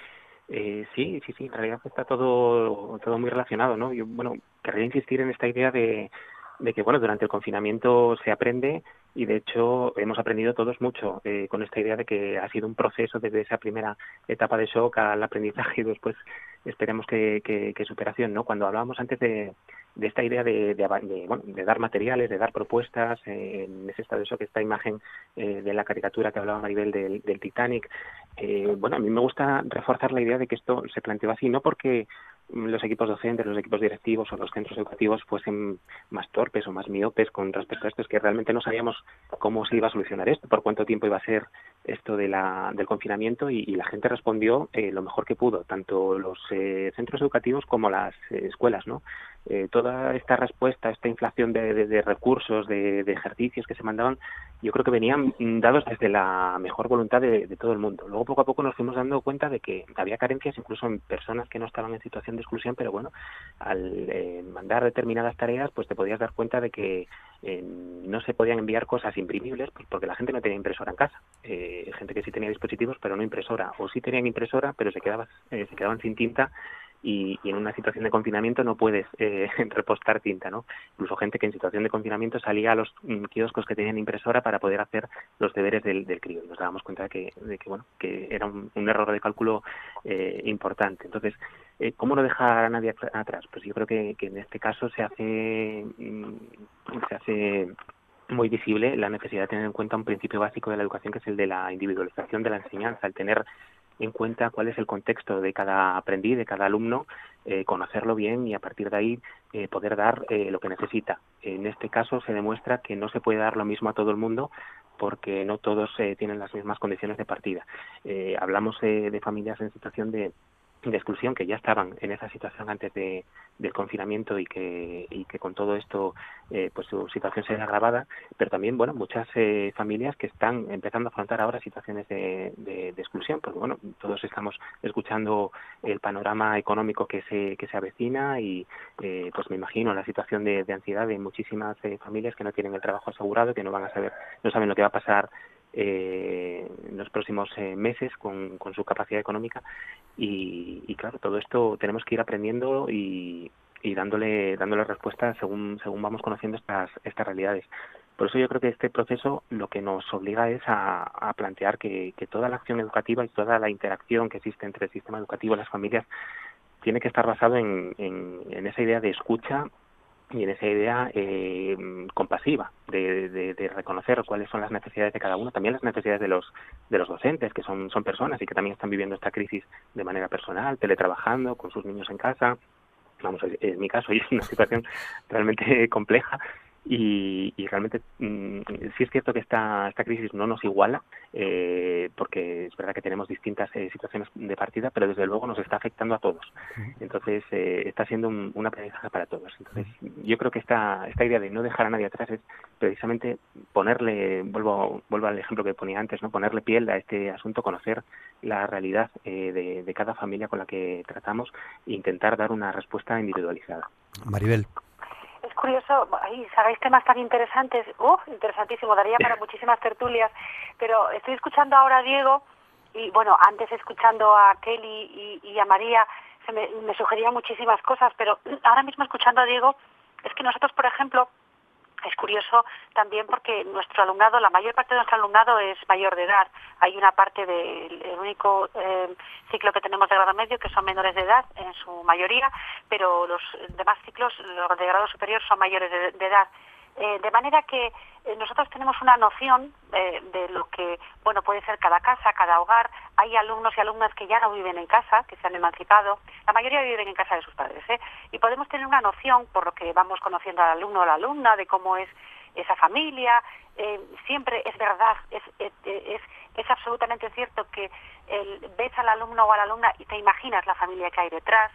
Sí, en realidad está todo muy relacionado, ¿no? Yo, querría insistir en esta idea de que, durante el confinamiento se aprende, y de hecho hemos aprendido todos mucho, con esta idea de que ha sido un proceso desde esa primera etapa de shock al aprendizaje y después esperemos que superación, ¿no? Cuando hablábamos antes de esta idea de dar materiales, de dar propuestas, en ese estado de shock, esta imagen de la caricatura que hablaba Maribel del Titanic, a mí me gusta reforzar la idea de que esto se planteó así, no porque los equipos docentes, los equipos directivos o los centros educativos fuesen más torpes o más miopes con respecto a esto, es que realmente no sabíamos cómo se iba a solucionar esto, por cuánto tiempo iba a ser esto del confinamiento, y la gente respondió lo mejor que pudo, tanto los centros educativos como las escuelas, ¿no? Toda esta respuesta, esta inflación de recursos, de ejercicios que se mandaban, yo creo que venían dados desde la mejor voluntad de todo el mundo. Luego, poco a poco, nos fuimos dando cuenta de que había carencias incluso en personas que no estaban en situación de exclusión, pero al mandar determinadas tareas, pues te podías dar cuenta de que no se podían enviar cosas imprimibles, pues porque la gente no tenía impresora en casa. Gente que sí tenía dispositivos, pero no impresora, o sí tenían impresora, pero se quedaban sin tinta. Y en una situación de confinamiento no puedes repostar tinta, ¿no? Incluso gente que en situación de confinamiento salía a los kioscos que tenían impresora para poder hacer los deberes del crío, y nos dábamos cuenta de que era un error de cálculo importante. Entonces, ¿cómo no dejar a nadie atrás? Pues yo creo que en este caso se hace muy visible la necesidad de tener en cuenta un principio básico de la educación, que es el de la individualización de la enseñanza, el tener en cuenta cuál es el contexto de cada aprendiz, de cada alumno, conocerlo bien y a partir de ahí poder dar lo que necesita. En este caso se demuestra que no se puede dar lo mismo a todo el mundo porque no todos tienen las mismas condiciones de partida. Hablamos de familias en situación de exclusión que ya estaban en esa situación antes del confinamiento y que con todo esto pues su situación se ve agravada, pero también muchas familias que están empezando a afrontar ahora situaciones de exclusión, porque todos estamos escuchando el panorama económico que se avecina y pues me imagino la situación de ansiedad de muchísimas familias que no tienen el trabajo asegurado, que no saben lo que va a pasar en los próximos meses con su capacidad económica y claro, todo esto tenemos que ir aprendiendo y dándole respuesta según vamos conociendo estas realidades. Por eso yo creo que este proceso lo que nos obliga es a plantear que toda la acción educativa y toda la interacción que existe entre el sistema educativo y las familias tiene que estar basado en esa idea de escucha y en esa idea compasiva de reconocer cuáles son las necesidades de cada uno, también las necesidades de los docentes, que son personas y que también están viviendo esta crisis de manera personal, teletrabajando, con sus niños en casa. Es mi caso y es una situación realmente compleja y realmente sí es cierto que esta crisis no nos iguala porque es verdad que tenemos distintas situaciones de partida, pero desde luego nos está afectando a todos. Entonces está siendo un aprendizaje para todos. Entonces yo creo que esta idea de no dejar a nadie atrás es precisamente ponerle, vuelvo al ejemplo que ponía antes, ¿no? Ponerle piel a este asunto, conocer la realidad de cada familia con la que tratamos e intentar dar una respuesta individualizada. Maribel. Es curioso, ahí sabéis temas tan interesantes, interesantísimo, daría para muchísimas tertulias, pero estoy escuchando ahora a Diego y antes escuchando a Kelly y a María me sugerían muchísimas cosas, pero ahora mismo escuchando a Diego es que nosotros, por ejemplo, es curioso también porque nuestro alumnado, la mayor parte de nuestro alumnado es mayor de edad. Hay una parte del único ciclo que tenemos de grado medio que son menores de edad en su mayoría, pero los demás ciclos, los de grado superior, son mayores de edad. De manera que nosotros tenemos una noción de lo que puede ser cada casa, cada hogar. Hay alumnos y alumnas que ya no viven en casa, que se han emancipado. La mayoría viven en casa de sus padres, y podemos tener una noción, por lo que vamos conociendo al alumno o a la alumna, de cómo es esa familia. Siempre es verdad, es absolutamente cierto que ves al alumno o a la alumna y te imaginas la familia que hay detrás.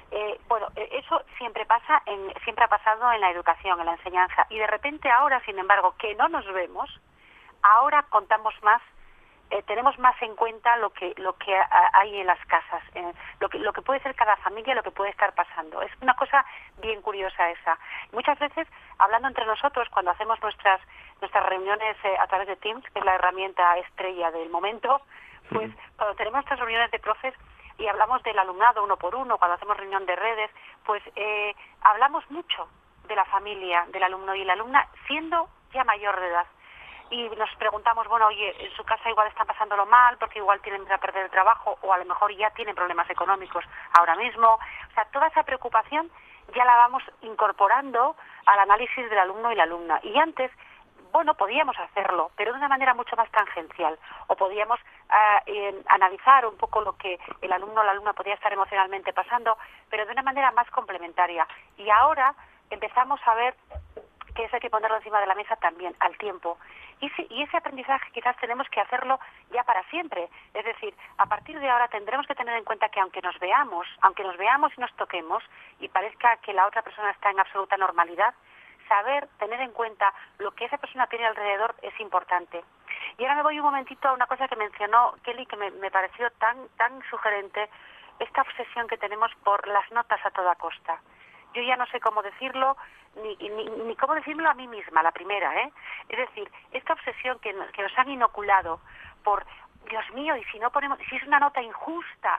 Eso siempre ha pasado en la educación, en la enseñanza, y de repente ahora, sin embargo, que no nos vemos, ahora contamos más, tenemos más en cuenta lo que hay en las casas, lo que puede ser cada familia, lo que puede estar pasando. Es una cosa bien curiosa esa. Muchas veces, hablando entre nosotros, cuando hacemos nuestras reuniones a través de Teams, que es la herramienta estrella del momento, pues cuando tenemos nuestras reuniones de profes, y hablamos del alumnado uno por uno, cuando hacemos reunión de redes, pues hablamos mucho de la familia, del alumno y la alumna, siendo ya mayor de edad. Y nos preguntamos, oye, en su casa igual están pasándolo mal, porque igual tienen que perder el trabajo, o a lo mejor ya tienen problemas económicos ahora mismo. O sea, toda esa preocupación ya la vamos incorporando al análisis del alumno y la alumna. Y antes, podíamos hacerlo, pero de una manera mucho más tangencial, o podíamos analizar un poco lo que el alumno o la alumna podía estar emocionalmente pasando, pero de una manera más complementaria. Y ahora empezamos a ver que eso hay que ponerlo encima de la mesa también, al tiempo. Y ese aprendizaje quizás tenemos que hacerlo ya para siempre. Es decir, a partir de ahora tendremos que tener en cuenta que aunque nos veamos y nos toquemos, y parezca que la otra persona está en absoluta normalidad, saber tener en cuenta lo que esa persona tiene alrededor es importante. Y ahora me voy un momentito a una cosa que mencionó Kelly, que me pareció tan sugerente, esta obsesión que tenemos por las notas a toda costa. Yo ya no sé cómo decirlo, ni cómo decirlo a mí misma, la primera, Es decir, esta obsesión que nos han inoculado por, Dios mío, y si no ponemos, si es una nota injusta,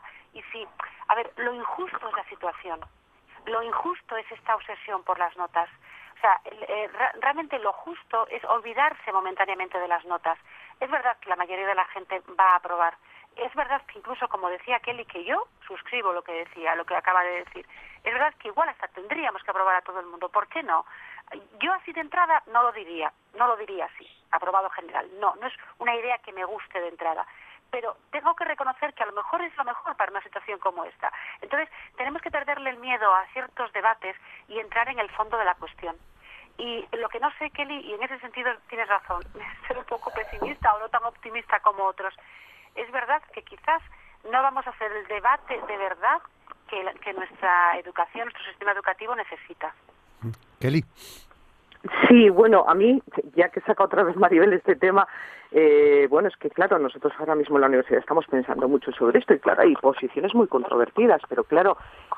lo injusto es la situación. Lo injusto es esta obsesión por las notas. O sea, realmente lo justo es olvidarse momentáneamente de las notas. Es verdad que la mayoría de la gente va a aprobar. Es verdad que incluso, como decía Kelly, que yo suscribo lo que acaba de decir. Es verdad que igual hasta tendríamos que aprobar a todo el mundo. ¿Por qué no? Yo así de entrada no lo diría así, aprobado general. No es una idea que me guste de entrada. pero tengo que reconocer que a lo mejor es lo mejor para una situación como esta. Entonces, tenemos que perderle el miedo a ciertos debates y entrar en el fondo de la cuestión. Y lo que no sé, Kelly, y en ese sentido tienes razón, ser un poco pesimista o no tan optimista como otros, es verdad que quizás no vamos a hacer el debate de verdad que nuestra educación, nuestro sistema educativo necesita. Kelly. Sí, bueno, a mí, ya que saca otra vez Maribel este tema, bueno, es que claro, nosotros ahora mismo en la universidad estamos pensando mucho sobre esto y claro, hay posiciones muy controvertidas, pero claro,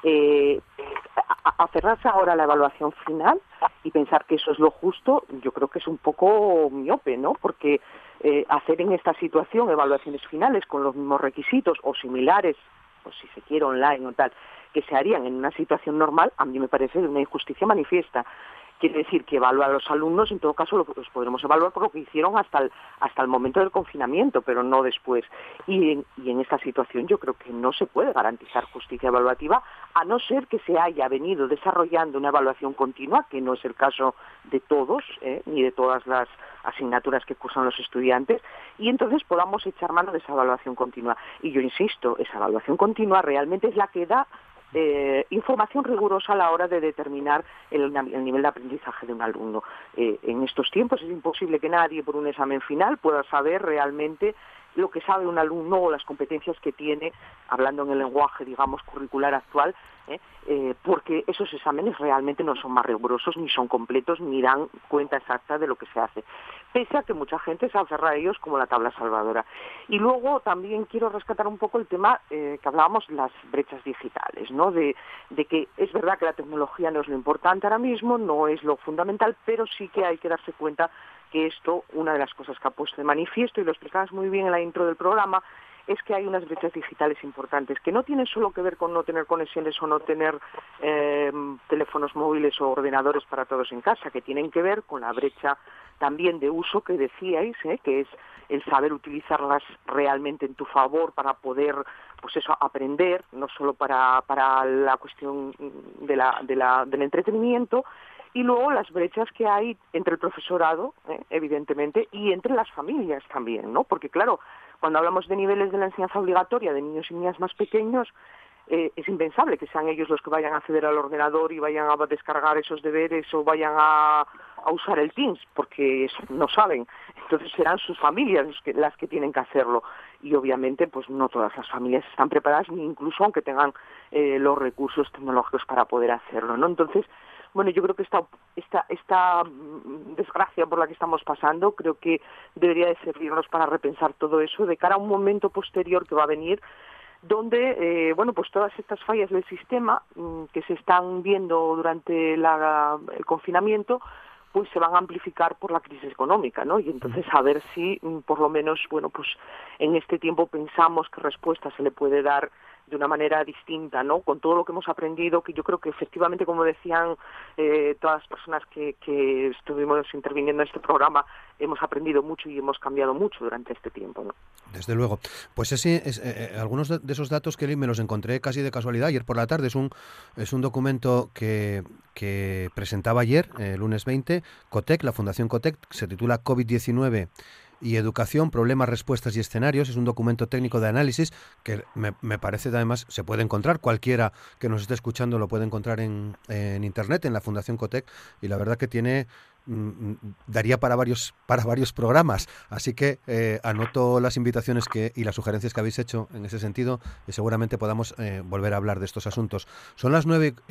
aferrarse ahora a la evaluación final y pensar que eso es lo justo, yo creo que es un poco miope, ¿no? Porque hacer en esta situación evaluaciones finales con los mismos requisitos o similares, o si se quiere online o tal, que se harían en una situación normal, a mí me parece una injusticia manifiesta. Quiere decir que evaluar a los alumnos, en todo caso, los podremos evaluar por lo que hicieron hasta el momento del confinamiento, pero no después. Y en esta situación yo creo que no se puede garantizar justicia evaluativa, a no ser que se haya venido desarrollando una evaluación continua, que no es el caso de todos, ni de todas las asignaturas que cursan los estudiantes, y entonces podamos echar mano de esa evaluación continua. Y yo insisto, esa evaluación continua realmente es la que da información rigurosa a la hora de determinar el nivel de aprendizaje de un alumno. En estos tiempos es imposible que nadie por un examen final pueda saber realmente lo que sabe un alumno o las competencias que tiene, hablando en el lenguaje, digamos, curricular actual, porque esos exámenes realmente no son más rigurosos, ni son completos, ni dan cuenta exacta de lo que se hace, pese a que mucha gente se aferra a ellos como la tabla salvadora. Y luego también quiero rescatar un poco el tema que hablábamos, las brechas digitales, ¿no? De que es verdad que la tecnología no es lo importante ahora mismo, no es lo fundamental, pero sí que hay que darse cuenta que esto, una de las cosas que ha puesto de manifiesto, y lo explicabas muy bien en la intro del programa, es que hay unas brechas digitales importantes que no tienen solo que ver con no tener conexiones o no tener teléfonos móviles o ordenadores para todos en casa, que tienen que ver con la brecha también de uso que decíais, que es el saber utilizarlas realmente en tu favor para poder, pues eso, aprender, no solo para la cuestión del entretenimiento. Y luego las brechas que hay entre el profesorado, evidentemente, y entre las familias también, ¿no? Porque claro, cuando hablamos de niveles de la enseñanza obligatoria de niños y niñas más pequeños, es impensable que sean ellos los que vayan a acceder al ordenador y vayan a descargar esos deberes o vayan a usar el Teams, porque eso no saben. Entonces serán sus familias las que tienen que hacerlo. Y obviamente, pues no todas las familias están preparadas, ni incluso aunque tengan los recursos tecnológicos para poder hacerlo, ¿no? Entonces, bueno, yo creo que esta desgracia por la que estamos pasando, creo que debería de servirnos para repensar todo eso de cara a un momento posterior que va a venir, donde, bueno, pues todas estas fallas del sistema que se están viendo durante el confinamiento, pues se van a amplificar por la crisis económica, ¿no? Y entonces a ver si, por lo menos, bueno, pues en este tiempo pensamos qué respuesta se le puede dar de una manera distinta, ¿no? Con todo lo que hemos aprendido, que yo creo que efectivamente, como decían todas las personas que estuvimos interviniendo en este programa, hemos aprendido mucho y hemos cambiado mucho durante este tiempo, ¿no? Desde luego. Pues algunos de esos datos, Kelly, me los encontré casi de casualidad ayer por la tarde. Es un documento que presentaba ayer, lunes 20, COTEC, la Fundación COTEC, se titula COVID-19 y Educación, Problemas, Respuestas y Escenarios. Es un documento técnico de análisis que me parece que además se puede encontrar, cualquiera que nos esté escuchando lo puede encontrar en Internet, en la Fundación COTEC, y la verdad que daría para varios programas, así que anoto las invitaciones y las sugerencias que habéis hecho en ese sentido y seguramente podamos volver a hablar de estos asuntos. Son las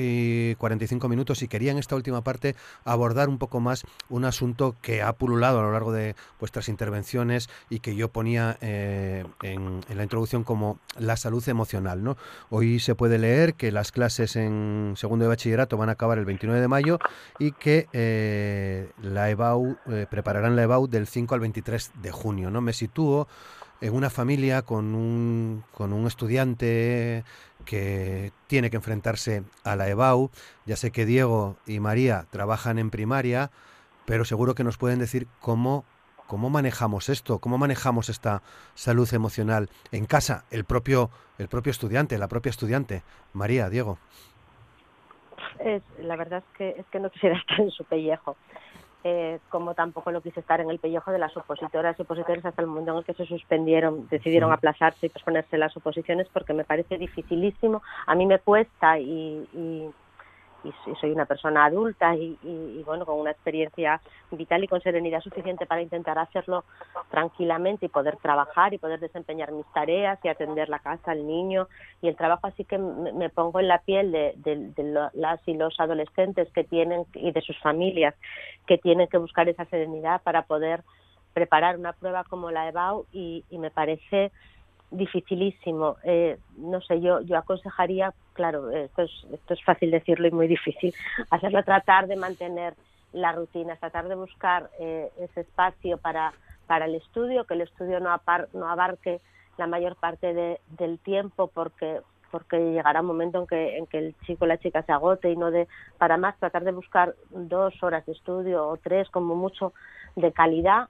9:45 y quería en esta última parte abordar un poco más un asunto que ha pululado a lo largo de vuestras intervenciones y que yo ponía en la introducción como la salud emocional, ¿no? Hoy se puede leer que las clases en segundo de bachillerato van a acabar el 29 de mayo y que la EBAU, prepararán la EBAU del 5 al 23 de junio, ¿no? Me sitúo en una familia con un estudiante que tiene que enfrentarse a la EBAU. Ya sé que Diego y María trabajan en primaria, pero seguro que nos pueden decir cómo manejamos esto, cómo manejamos esta salud emocional en casa, el propio estudiante, la propia estudiante. María, Diego. La verdad es que no quisiera estar en su pellejo. como tampoco lo quise estar en el pellejo de las opositoras y opositores hasta el momento en el que se suspendieron, decidieron aplazarse y posponerse las oposiciones, porque me parece dificilísimo. A mí me cuesta y soy una persona adulta y bueno, con una experiencia vital y con serenidad suficiente para intentar hacerlo tranquilamente y poder trabajar y poder desempeñar mis tareas y atender la casa, el niño y el trabajo. Así que me pongo en la piel de las y los adolescentes que tienen, y de sus familias, que tienen que buscar esa serenidad para poder preparar una prueba como la EBAU, y me parece dificilísimo. No sé, yo aconsejaría, claro, esto es fácil decirlo y muy difícil hacerlo, tratar de mantener la rutina, tratar de buscar ese espacio para el estudio, que el estudio no abarque la mayor parte del tiempo, porque llegará un momento en que el chico o la chica se agote y no dé para más. Tratar de buscar 2 horas de estudio o 3 como mucho de calidad,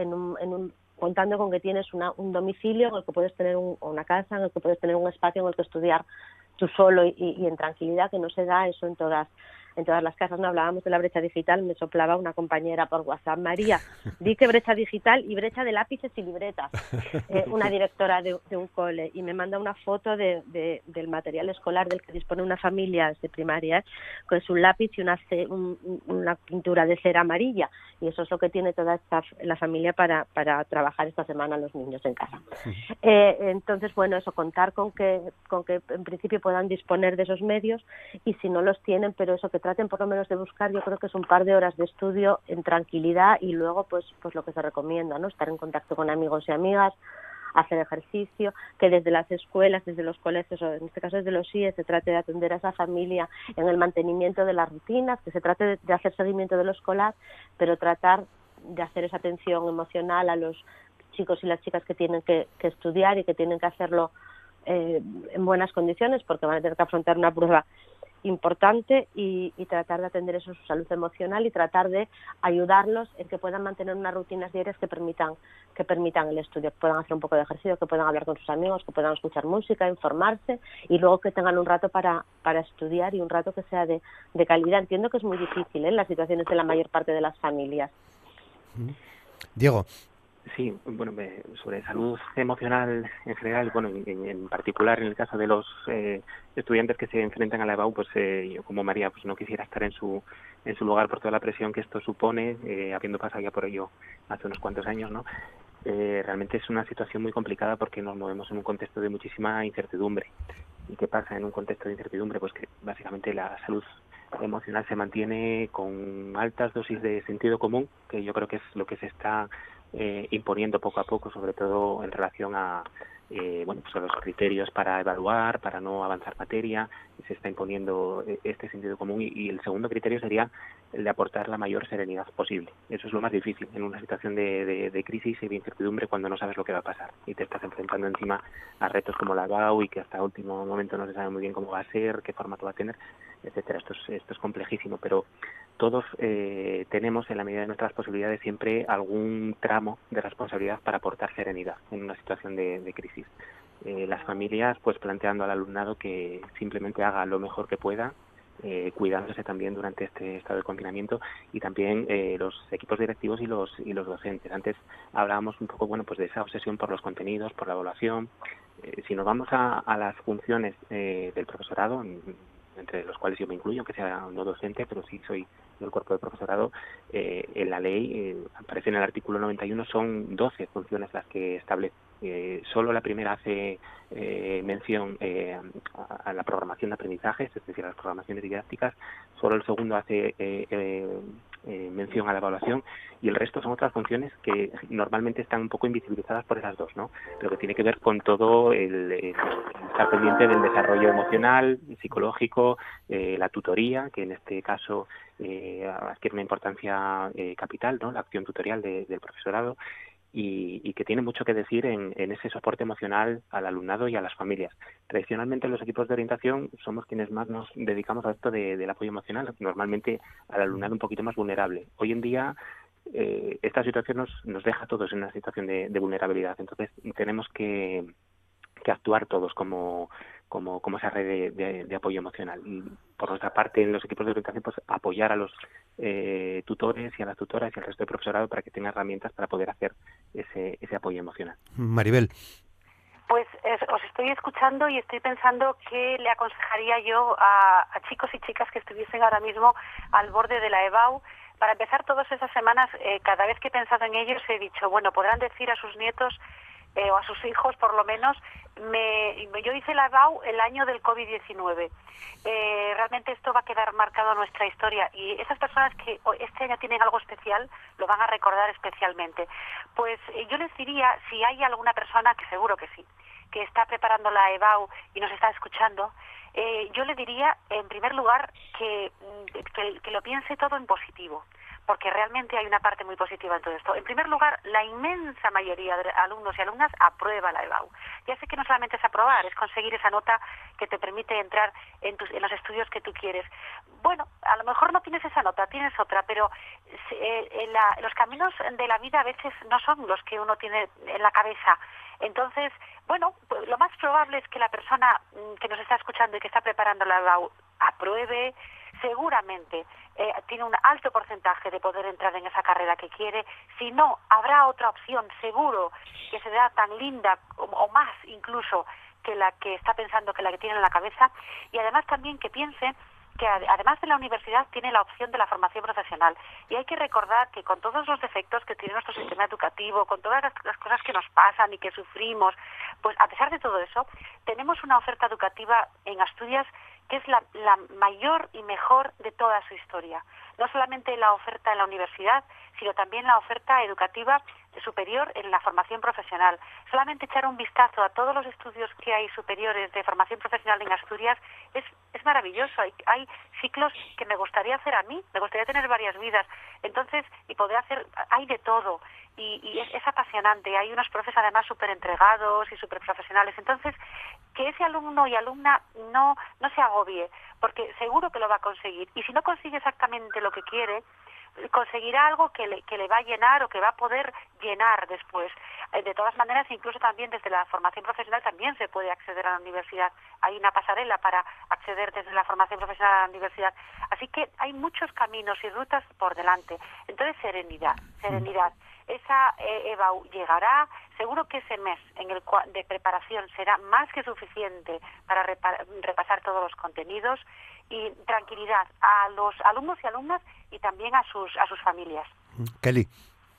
contando con que tienes un domicilio en el que puedes tener una casa, en el que puedes tener un espacio en el que estudiar tú solo y en tranquilidad, que no se da eso en todas las casas. No hablábamos de la brecha digital, me soplaba una compañera por WhatsApp: María, di que brecha digital y brecha de lápices y libretas, una directora de un cole, y me manda una foto del material escolar del que dispone una familia de primaria, que es un lápiz y una pintura de cera amarilla, y eso es lo que tiene toda la familia para trabajar esta semana los niños en casa. Entonces, bueno, eso, contar con que en principio puedan disponer de esos medios, y si no los tienen, pero eso, que traten por lo menos de buscar. Yo creo que es un par de horas de estudio en tranquilidad, y luego pues lo que se recomienda, ¿no? Estar en contacto con amigos y amigas, hacer ejercicio, que desde las escuelas, desde los colegios, o en este caso desde los IES, se trate de atender a esa familia en el mantenimiento de las rutinas, que se trate de hacer seguimiento de lo escolar, pero tratar de hacer esa atención emocional a los chicos y las chicas que tienen que estudiar y que tienen que hacerlo en buenas condiciones, porque van a tener que afrontar una prueba importante, y tratar de atender eso, su salud emocional, y tratar de ayudarlos en que puedan mantener unas rutinas diarias que permitan el estudio, que puedan hacer un poco de ejercicio, que puedan hablar con sus amigos, que puedan escuchar música, informarse, y luego que tengan un rato para estudiar, y un rato que sea de calidad. Entiendo que es muy difícil en las situaciones de la mayor parte de las familias. Diego. Sí, bueno, sobre salud emocional en general, bueno, en particular en el caso de los estudiantes que se enfrentan a la EBAU, pues yo como María pues no quisiera estar en su lugar por toda la presión que esto supone, habiendo pasado ya por ello hace unos cuantos años, ¿no? Realmente es una situación muy complicada, porque nos movemos en un contexto de muchísima incertidumbre. ¿Y qué pasa en un contexto de incertidumbre? Pues que básicamente la salud emocional se mantiene con altas dosis de sentido común, que yo creo que es lo que se está imponiendo poco a poco, sobre todo en relación a pues a los criterios para evaluar, para no avanzar materia. Se está imponiendo este sentido común, y el segundo criterio sería el de aportar la mayor serenidad posible. Eso es lo más difícil en una situación de crisis y de incertidumbre, cuando no sabes lo que va a pasar y te estás enfrentando encima a retos como la EBAU, y que hasta último momento no se sabe muy bien cómo va a ser, qué formato va a tener, etcétera. Esto es complejísimo, pero todos tenemos, en la medida de nuestras posibilidades, siempre algún tramo de responsabilidad para aportar serenidad en una situación de crisis. Las familias, pues planteando al alumnado que simplemente haga lo mejor que pueda, cuidándose también durante este estado de confinamiento, y también los equipos directivos y los docentes. Antes hablábamos un poco, bueno, pues de esa obsesión por los contenidos, por la evaluación. Si nos vamos a las funciones del profesorado, entre los cuales yo me incluyo, aunque sea no docente, pero sí soy del cuerpo de profesorado, en la ley aparece en el artículo 91, son 12 funciones las que establece. Solo la primera hace mención a la programación de aprendizajes, es decir, a las programaciones didácticas. Solo el segundo hace mención a la evaluación, y el resto son otras funciones que normalmente están un poco invisibilizadas por esas dos, ¿no? Pero que tiene que ver con todo el estar pendiente del desarrollo emocional, psicológico, la tutoría, que en este caso adquiere una importancia capital, ¿no? La acción tutorial del profesorado, y que tiene mucho que decir en ese soporte emocional al alumnado y a las familias. Tradicionalmente los equipos de orientación somos quienes más nos dedicamos a esto del apoyo emocional, normalmente al alumnado un poquito más vulnerable. Hoy en día esta situación nos deja a todos en una situación de vulnerabilidad, entonces tenemos que actuar todos como esa red de apoyo emocional. Y por nuestra parte, en los equipos de orientación, pues apoyar a los tutores y a las tutoras y al resto del profesorado para que tengan herramientas para poder hacer ese apoyo emocional. Maribel. Pues os estoy escuchando y estoy pensando qué le aconsejaría yo a chicos y chicas que estuviesen ahora mismo al borde de la EBAU. Para empezar, todas esas semanas, cada vez que he pensado en ellos, he dicho, bueno, podrán decir a sus nietos o a sus hijos, por lo menos, yo hice la EBAU el año del COVID-19. Realmente esto va a quedar marcado en nuestra historia y esas personas que este año tienen algo especial lo van a recordar especialmente. Pues yo les diría, si hay alguna persona, que seguro que sí, que está preparando la EBAU y nos está escuchando, yo le diría, en primer lugar, que lo piense todo en positivo, porque realmente hay una parte muy positiva en todo esto. En primer lugar, la inmensa mayoría de alumnos y alumnas aprueba la EBAU. Ya sé que no solamente es aprobar, es conseguir esa nota que te permite entrar en los estudios que tú quieres. Bueno, a lo mejor no tienes esa nota, tienes otra, pero los caminos de la vida a veces no son los que uno tiene en la cabeza. Entonces, bueno, pues lo más probable es que la persona que nos está escuchando y que está preparando la EBAU apruebe. Seguramente tiene un alto porcentaje de poder entrar en esa carrera que quiere. Si no, habrá otra opción, seguro, que será tan linda o más incluso que la que está pensando, que la que tiene en la cabeza. Y además también que piense que además de la universidad tiene la opción de la formación profesional. Y hay que recordar que con todos los defectos que tiene nuestro sistema educativo, con todas las cosas que nos pasan y que sufrimos, pues a pesar de todo eso, tenemos una oferta educativa en Asturias que es la mayor y mejor de toda su historia. No solamente la oferta en la universidad, sino también la oferta educativa superior en la formación profesional. Solamente echar un vistazo a todos los estudios que hay superiores de formación profesional en Asturias es maravilloso. Hay ciclos que me gustaría hacer a mí, me gustaría tener varias vidas. Entonces, y poder hacer, hay de todo. Y es apasionante. Hay unos profes además súper entregados y súper profesionales. Entonces, que ese alumno y alumna no se agobie, porque seguro que lo va a conseguir. Y si no consigue exactamente lo que quiere, conseguirá algo que le va a llenar o que va a poder llenar después. De todas maneras, incluso también desde la formación profesional también se puede acceder a la universidad. Hay una pasarela para acceder desde la formación profesional a la universidad. Así que hay muchos caminos y rutas por delante. Entonces, serenidad. Esa EBAU llegará. Seguro que ese mes de preparación será más que suficiente para repasar todos los contenidos, y tranquilidad a los alumnos y alumnas y también a sus familias. Kelly.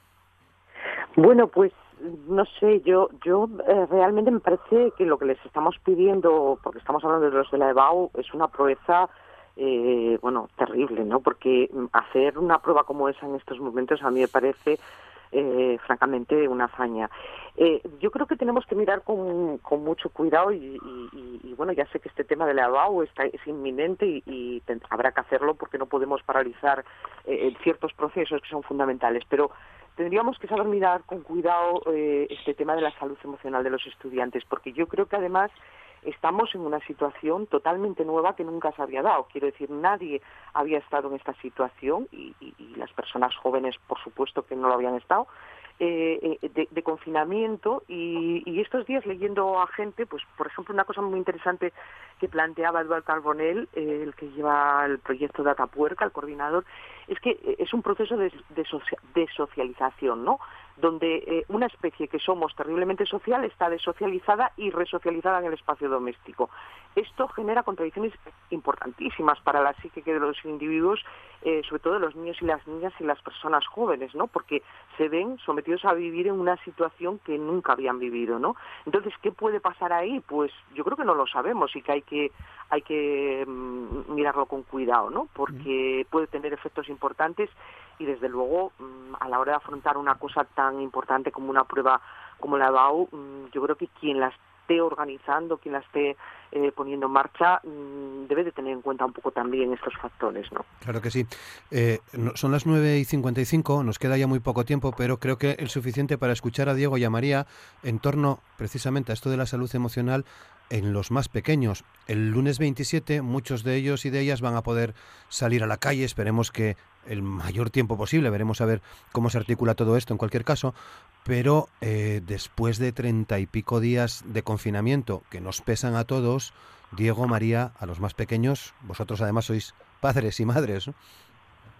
Bueno, pues no sé, yo realmente me parece que lo que les estamos pidiendo, porque estamos hablando de los de la EBAU, es una proeza terrible, ¿no? Porque hacer una prueba como esa en estos momentos a mí me parece francamente una hazaña. Yo creo que tenemos que mirar con mucho cuidado y bueno, ya sé que este tema de la EBAU es inminente y habrá que hacerlo porque no podemos paralizar ciertos procesos que son fundamentales, pero tendríamos que saber mirar con cuidado este tema de la salud emocional de los estudiantes, porque yo creo que además estamos en una situación totalmente nueva que nunca se había dado. Quiero decir, nadie había estado en esta situación y las personas jóvenes, por supuesto, que no lo habían estado, de confinamiento y estos días leyendo a gente, pues por ejemplo, una cosa muy interesante que planteaba Eduard Carbonell, el que lleva el proyecto de Atapuerca, el coordinador, es que es un proceso de socialización, ¿no? Donde una especie que somos terriblemente social está desocializada y resocializada en el espacio doméstico. Esto genera contradicciones importantísimas para la psique de los individuos, sobre todo de los niños y las niñas y las personas jóvenes, ¿no? Porque se ven sometidos a vivir en una situación que nunca habían vivido, ¿no? Entonces, ¿qué puede pasar ahí? Pues yo creo que no lo sabemos y que hay que mirarlo con cuidado, ¿no? Porque puede tener efectos importantes y desde luego a la hora de afrontar una cosa tan importante como una prueba como la EBAU, yo creo que quien la esté organizando, quien la esté poniendo en marcha, debe de tener en cuenta un poco también estos factores, ¿no? Claro que sí. Son las 9:55, nos queda ya muy poco tiempo, pero creo que es suficiente para escuchar a Diego y a María en torno precisamente a esto de la salud emocional en los más pequeños. El lunes 27 muchos de ellos y de ellas van a poder salir a la calle, esperemos que el mayor tiempo posible, veremos a ver cómo se articula todo esto en cualquier caso, pero después de 30 y pico días de confinamiento que nos pesan a todos, Diego, María, a los más pequeños, vosotros además sois padres y madres, ¿no?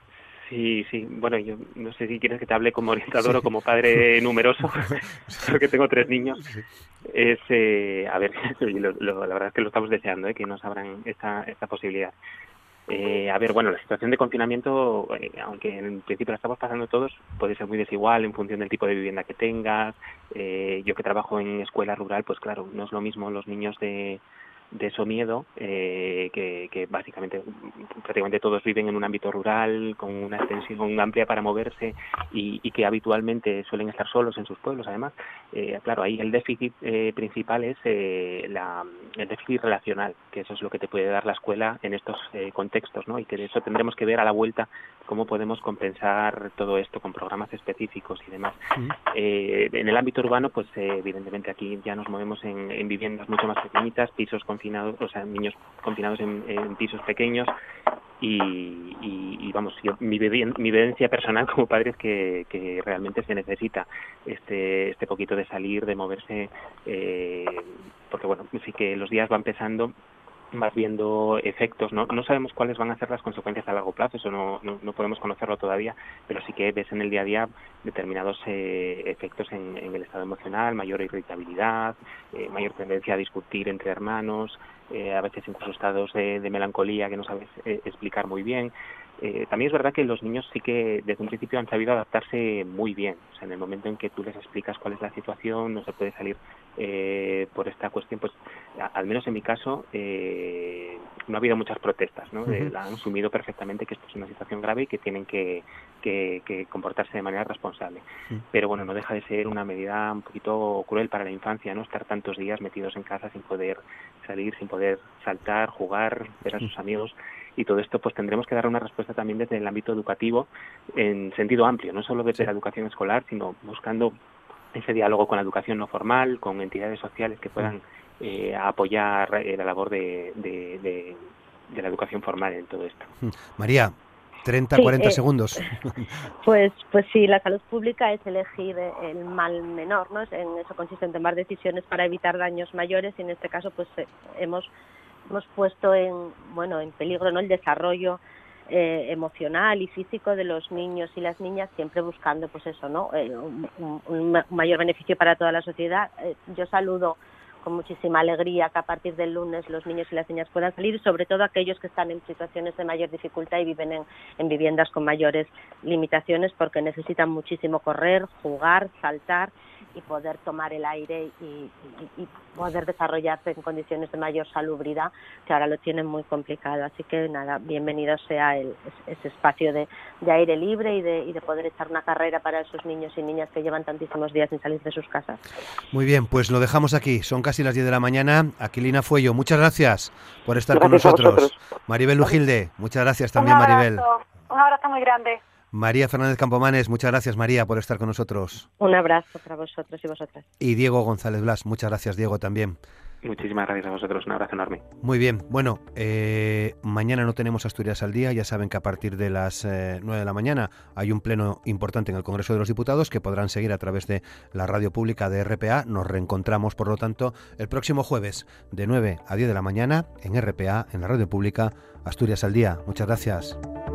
Sí, bueno, yo no sé si quieres que te hable como orientador o como padre numeroso, porque tengo 3 niños. Es, a ver, la verdad es que lo estamos deseando, que nos abran esta posibilidad. A ver, bueno, la situación de confinamiento, aunque en principio la estamos pasando todos, puede ser muy desigual en función del tipo de vivienda que tengas. Yo que trabajo en escuela rural, pues claro, no es lo mismo los niños de Somiedo, que básicamente prácticamente todos viven en un ámbito rural, con una extensión amplia para moverse y que habitualmente suelen estar solos en sus pueblos. Además, claro, ahí el déficit principal es el déficit relacional, que eso es lo que te puede dar la escuela en estos contextos, ¿no? Y que de eso tendremos que ver a la vuelta cómo podemos compensar todo esto con programas específicos y demás. En el ámbito urbano, pues evidentemente aquí ya nos movemos en viviendas mucho más pequeñitas, pisos confinados, o sea, niños confinados en pisos pequeños y vamos, mi vivencia personal como padre es que realmente se necesita este poquito de salir, de moverse, porque bueno, sí que los días van pesando, vas viendo efectos, no sabemos cuáles van a ser las consecuencias a largo plazo, eso no podemos conocerlo todavía, pero sí que ves en el día a día determinados efectos en el estado emocional, mayor irritabilidad, mayor tendencia a discutir entre hermanos, a veces incluso estados de melancolía que no sabes explicar muy bien. También es verdad que los niños sí que desde un principio han sabido adaptarse muy bien. O sea, en el momento en que tú les explicas cuál es la situación, no se puede salir por esta cuestión, pues al menos en mi caso no ha habido muchas protestas, ¿no? La han asumido perfectamente que esto es una situación grave y que tienen que comportarse de manera responsable. Pero bueno, no deja de ser una medida un poquito cruel para la infancia, ¿no? Estar tantos días metidos en casa sin poder salir, sin poder saltar, jugar, ver a sus amigos. Y todo esto pues tendremos que dar una respuesta también desde el ámbito educativo en sentido amplio, no solo desde la educación escolar, sino buscando ese diálogo con la educación no formal, con entidades sociales que puedan apoyar la labor de la educación formal en todo esto. María, 40 segundos. Pues sí, la salud pública es elegir el mal menor, ¿no? En eso consiste en tomar decisiones para evitar daños mayores y en este caso pues hemos puesto en peligro, ¿no?, el desarrollo emocional y físico de los niños y las niñas, siempre buscando pues eso, ¿no?, un mayor beneficio para toda la sociedad. Yo saludo con muchísima alegría que a partir del lunes los niños y las niñas puedan salir, sobre todo aquellos que están en situaciones de mayor dificultad y viven en viviendas con mayores limitaciones, porque necesitan muchísimo correr, jugar, saltar y poder tomar el aire y poder desarrollarse en condiciones de mayor salubridad, que ahora lo tienen muy complicado. Así que nada, bienvenido sea ese espacio de aire libre y de poder echar una carrera para esos niños y niñas que llevan tantísimos días sin salir de sus casas. Muy bien, pues lo dejamos aquí, son casi las 10 de la mañana. Aquilina Fuello, muchas gracias por estar con nosotros. Maribel Ujilde, muchas gracias también, Maribel. Un abrazo muy grande. María Fernández Campomanes, muchas gracias, María, por estar con nosotros. Un abrazo para vosotros y vosotras. Y Diego González Blas, muchas gracias, Diego, también. Muchísimas gracias a vosotros, un abrazo enorme. Muy bien, bueno, mañana no tenemos Asturias al Día, ya saben que a partir de las 9 de la mañana hay un pleno importante en el Congreso de los Diputados que podrán seguir a través de la radio pública de RPA. Nos reencontramos, por lo tanto, el próximo jueves de 9 a 10 de la mañana en RPA, en la radio pública Asturias al Día. Muchas gracias.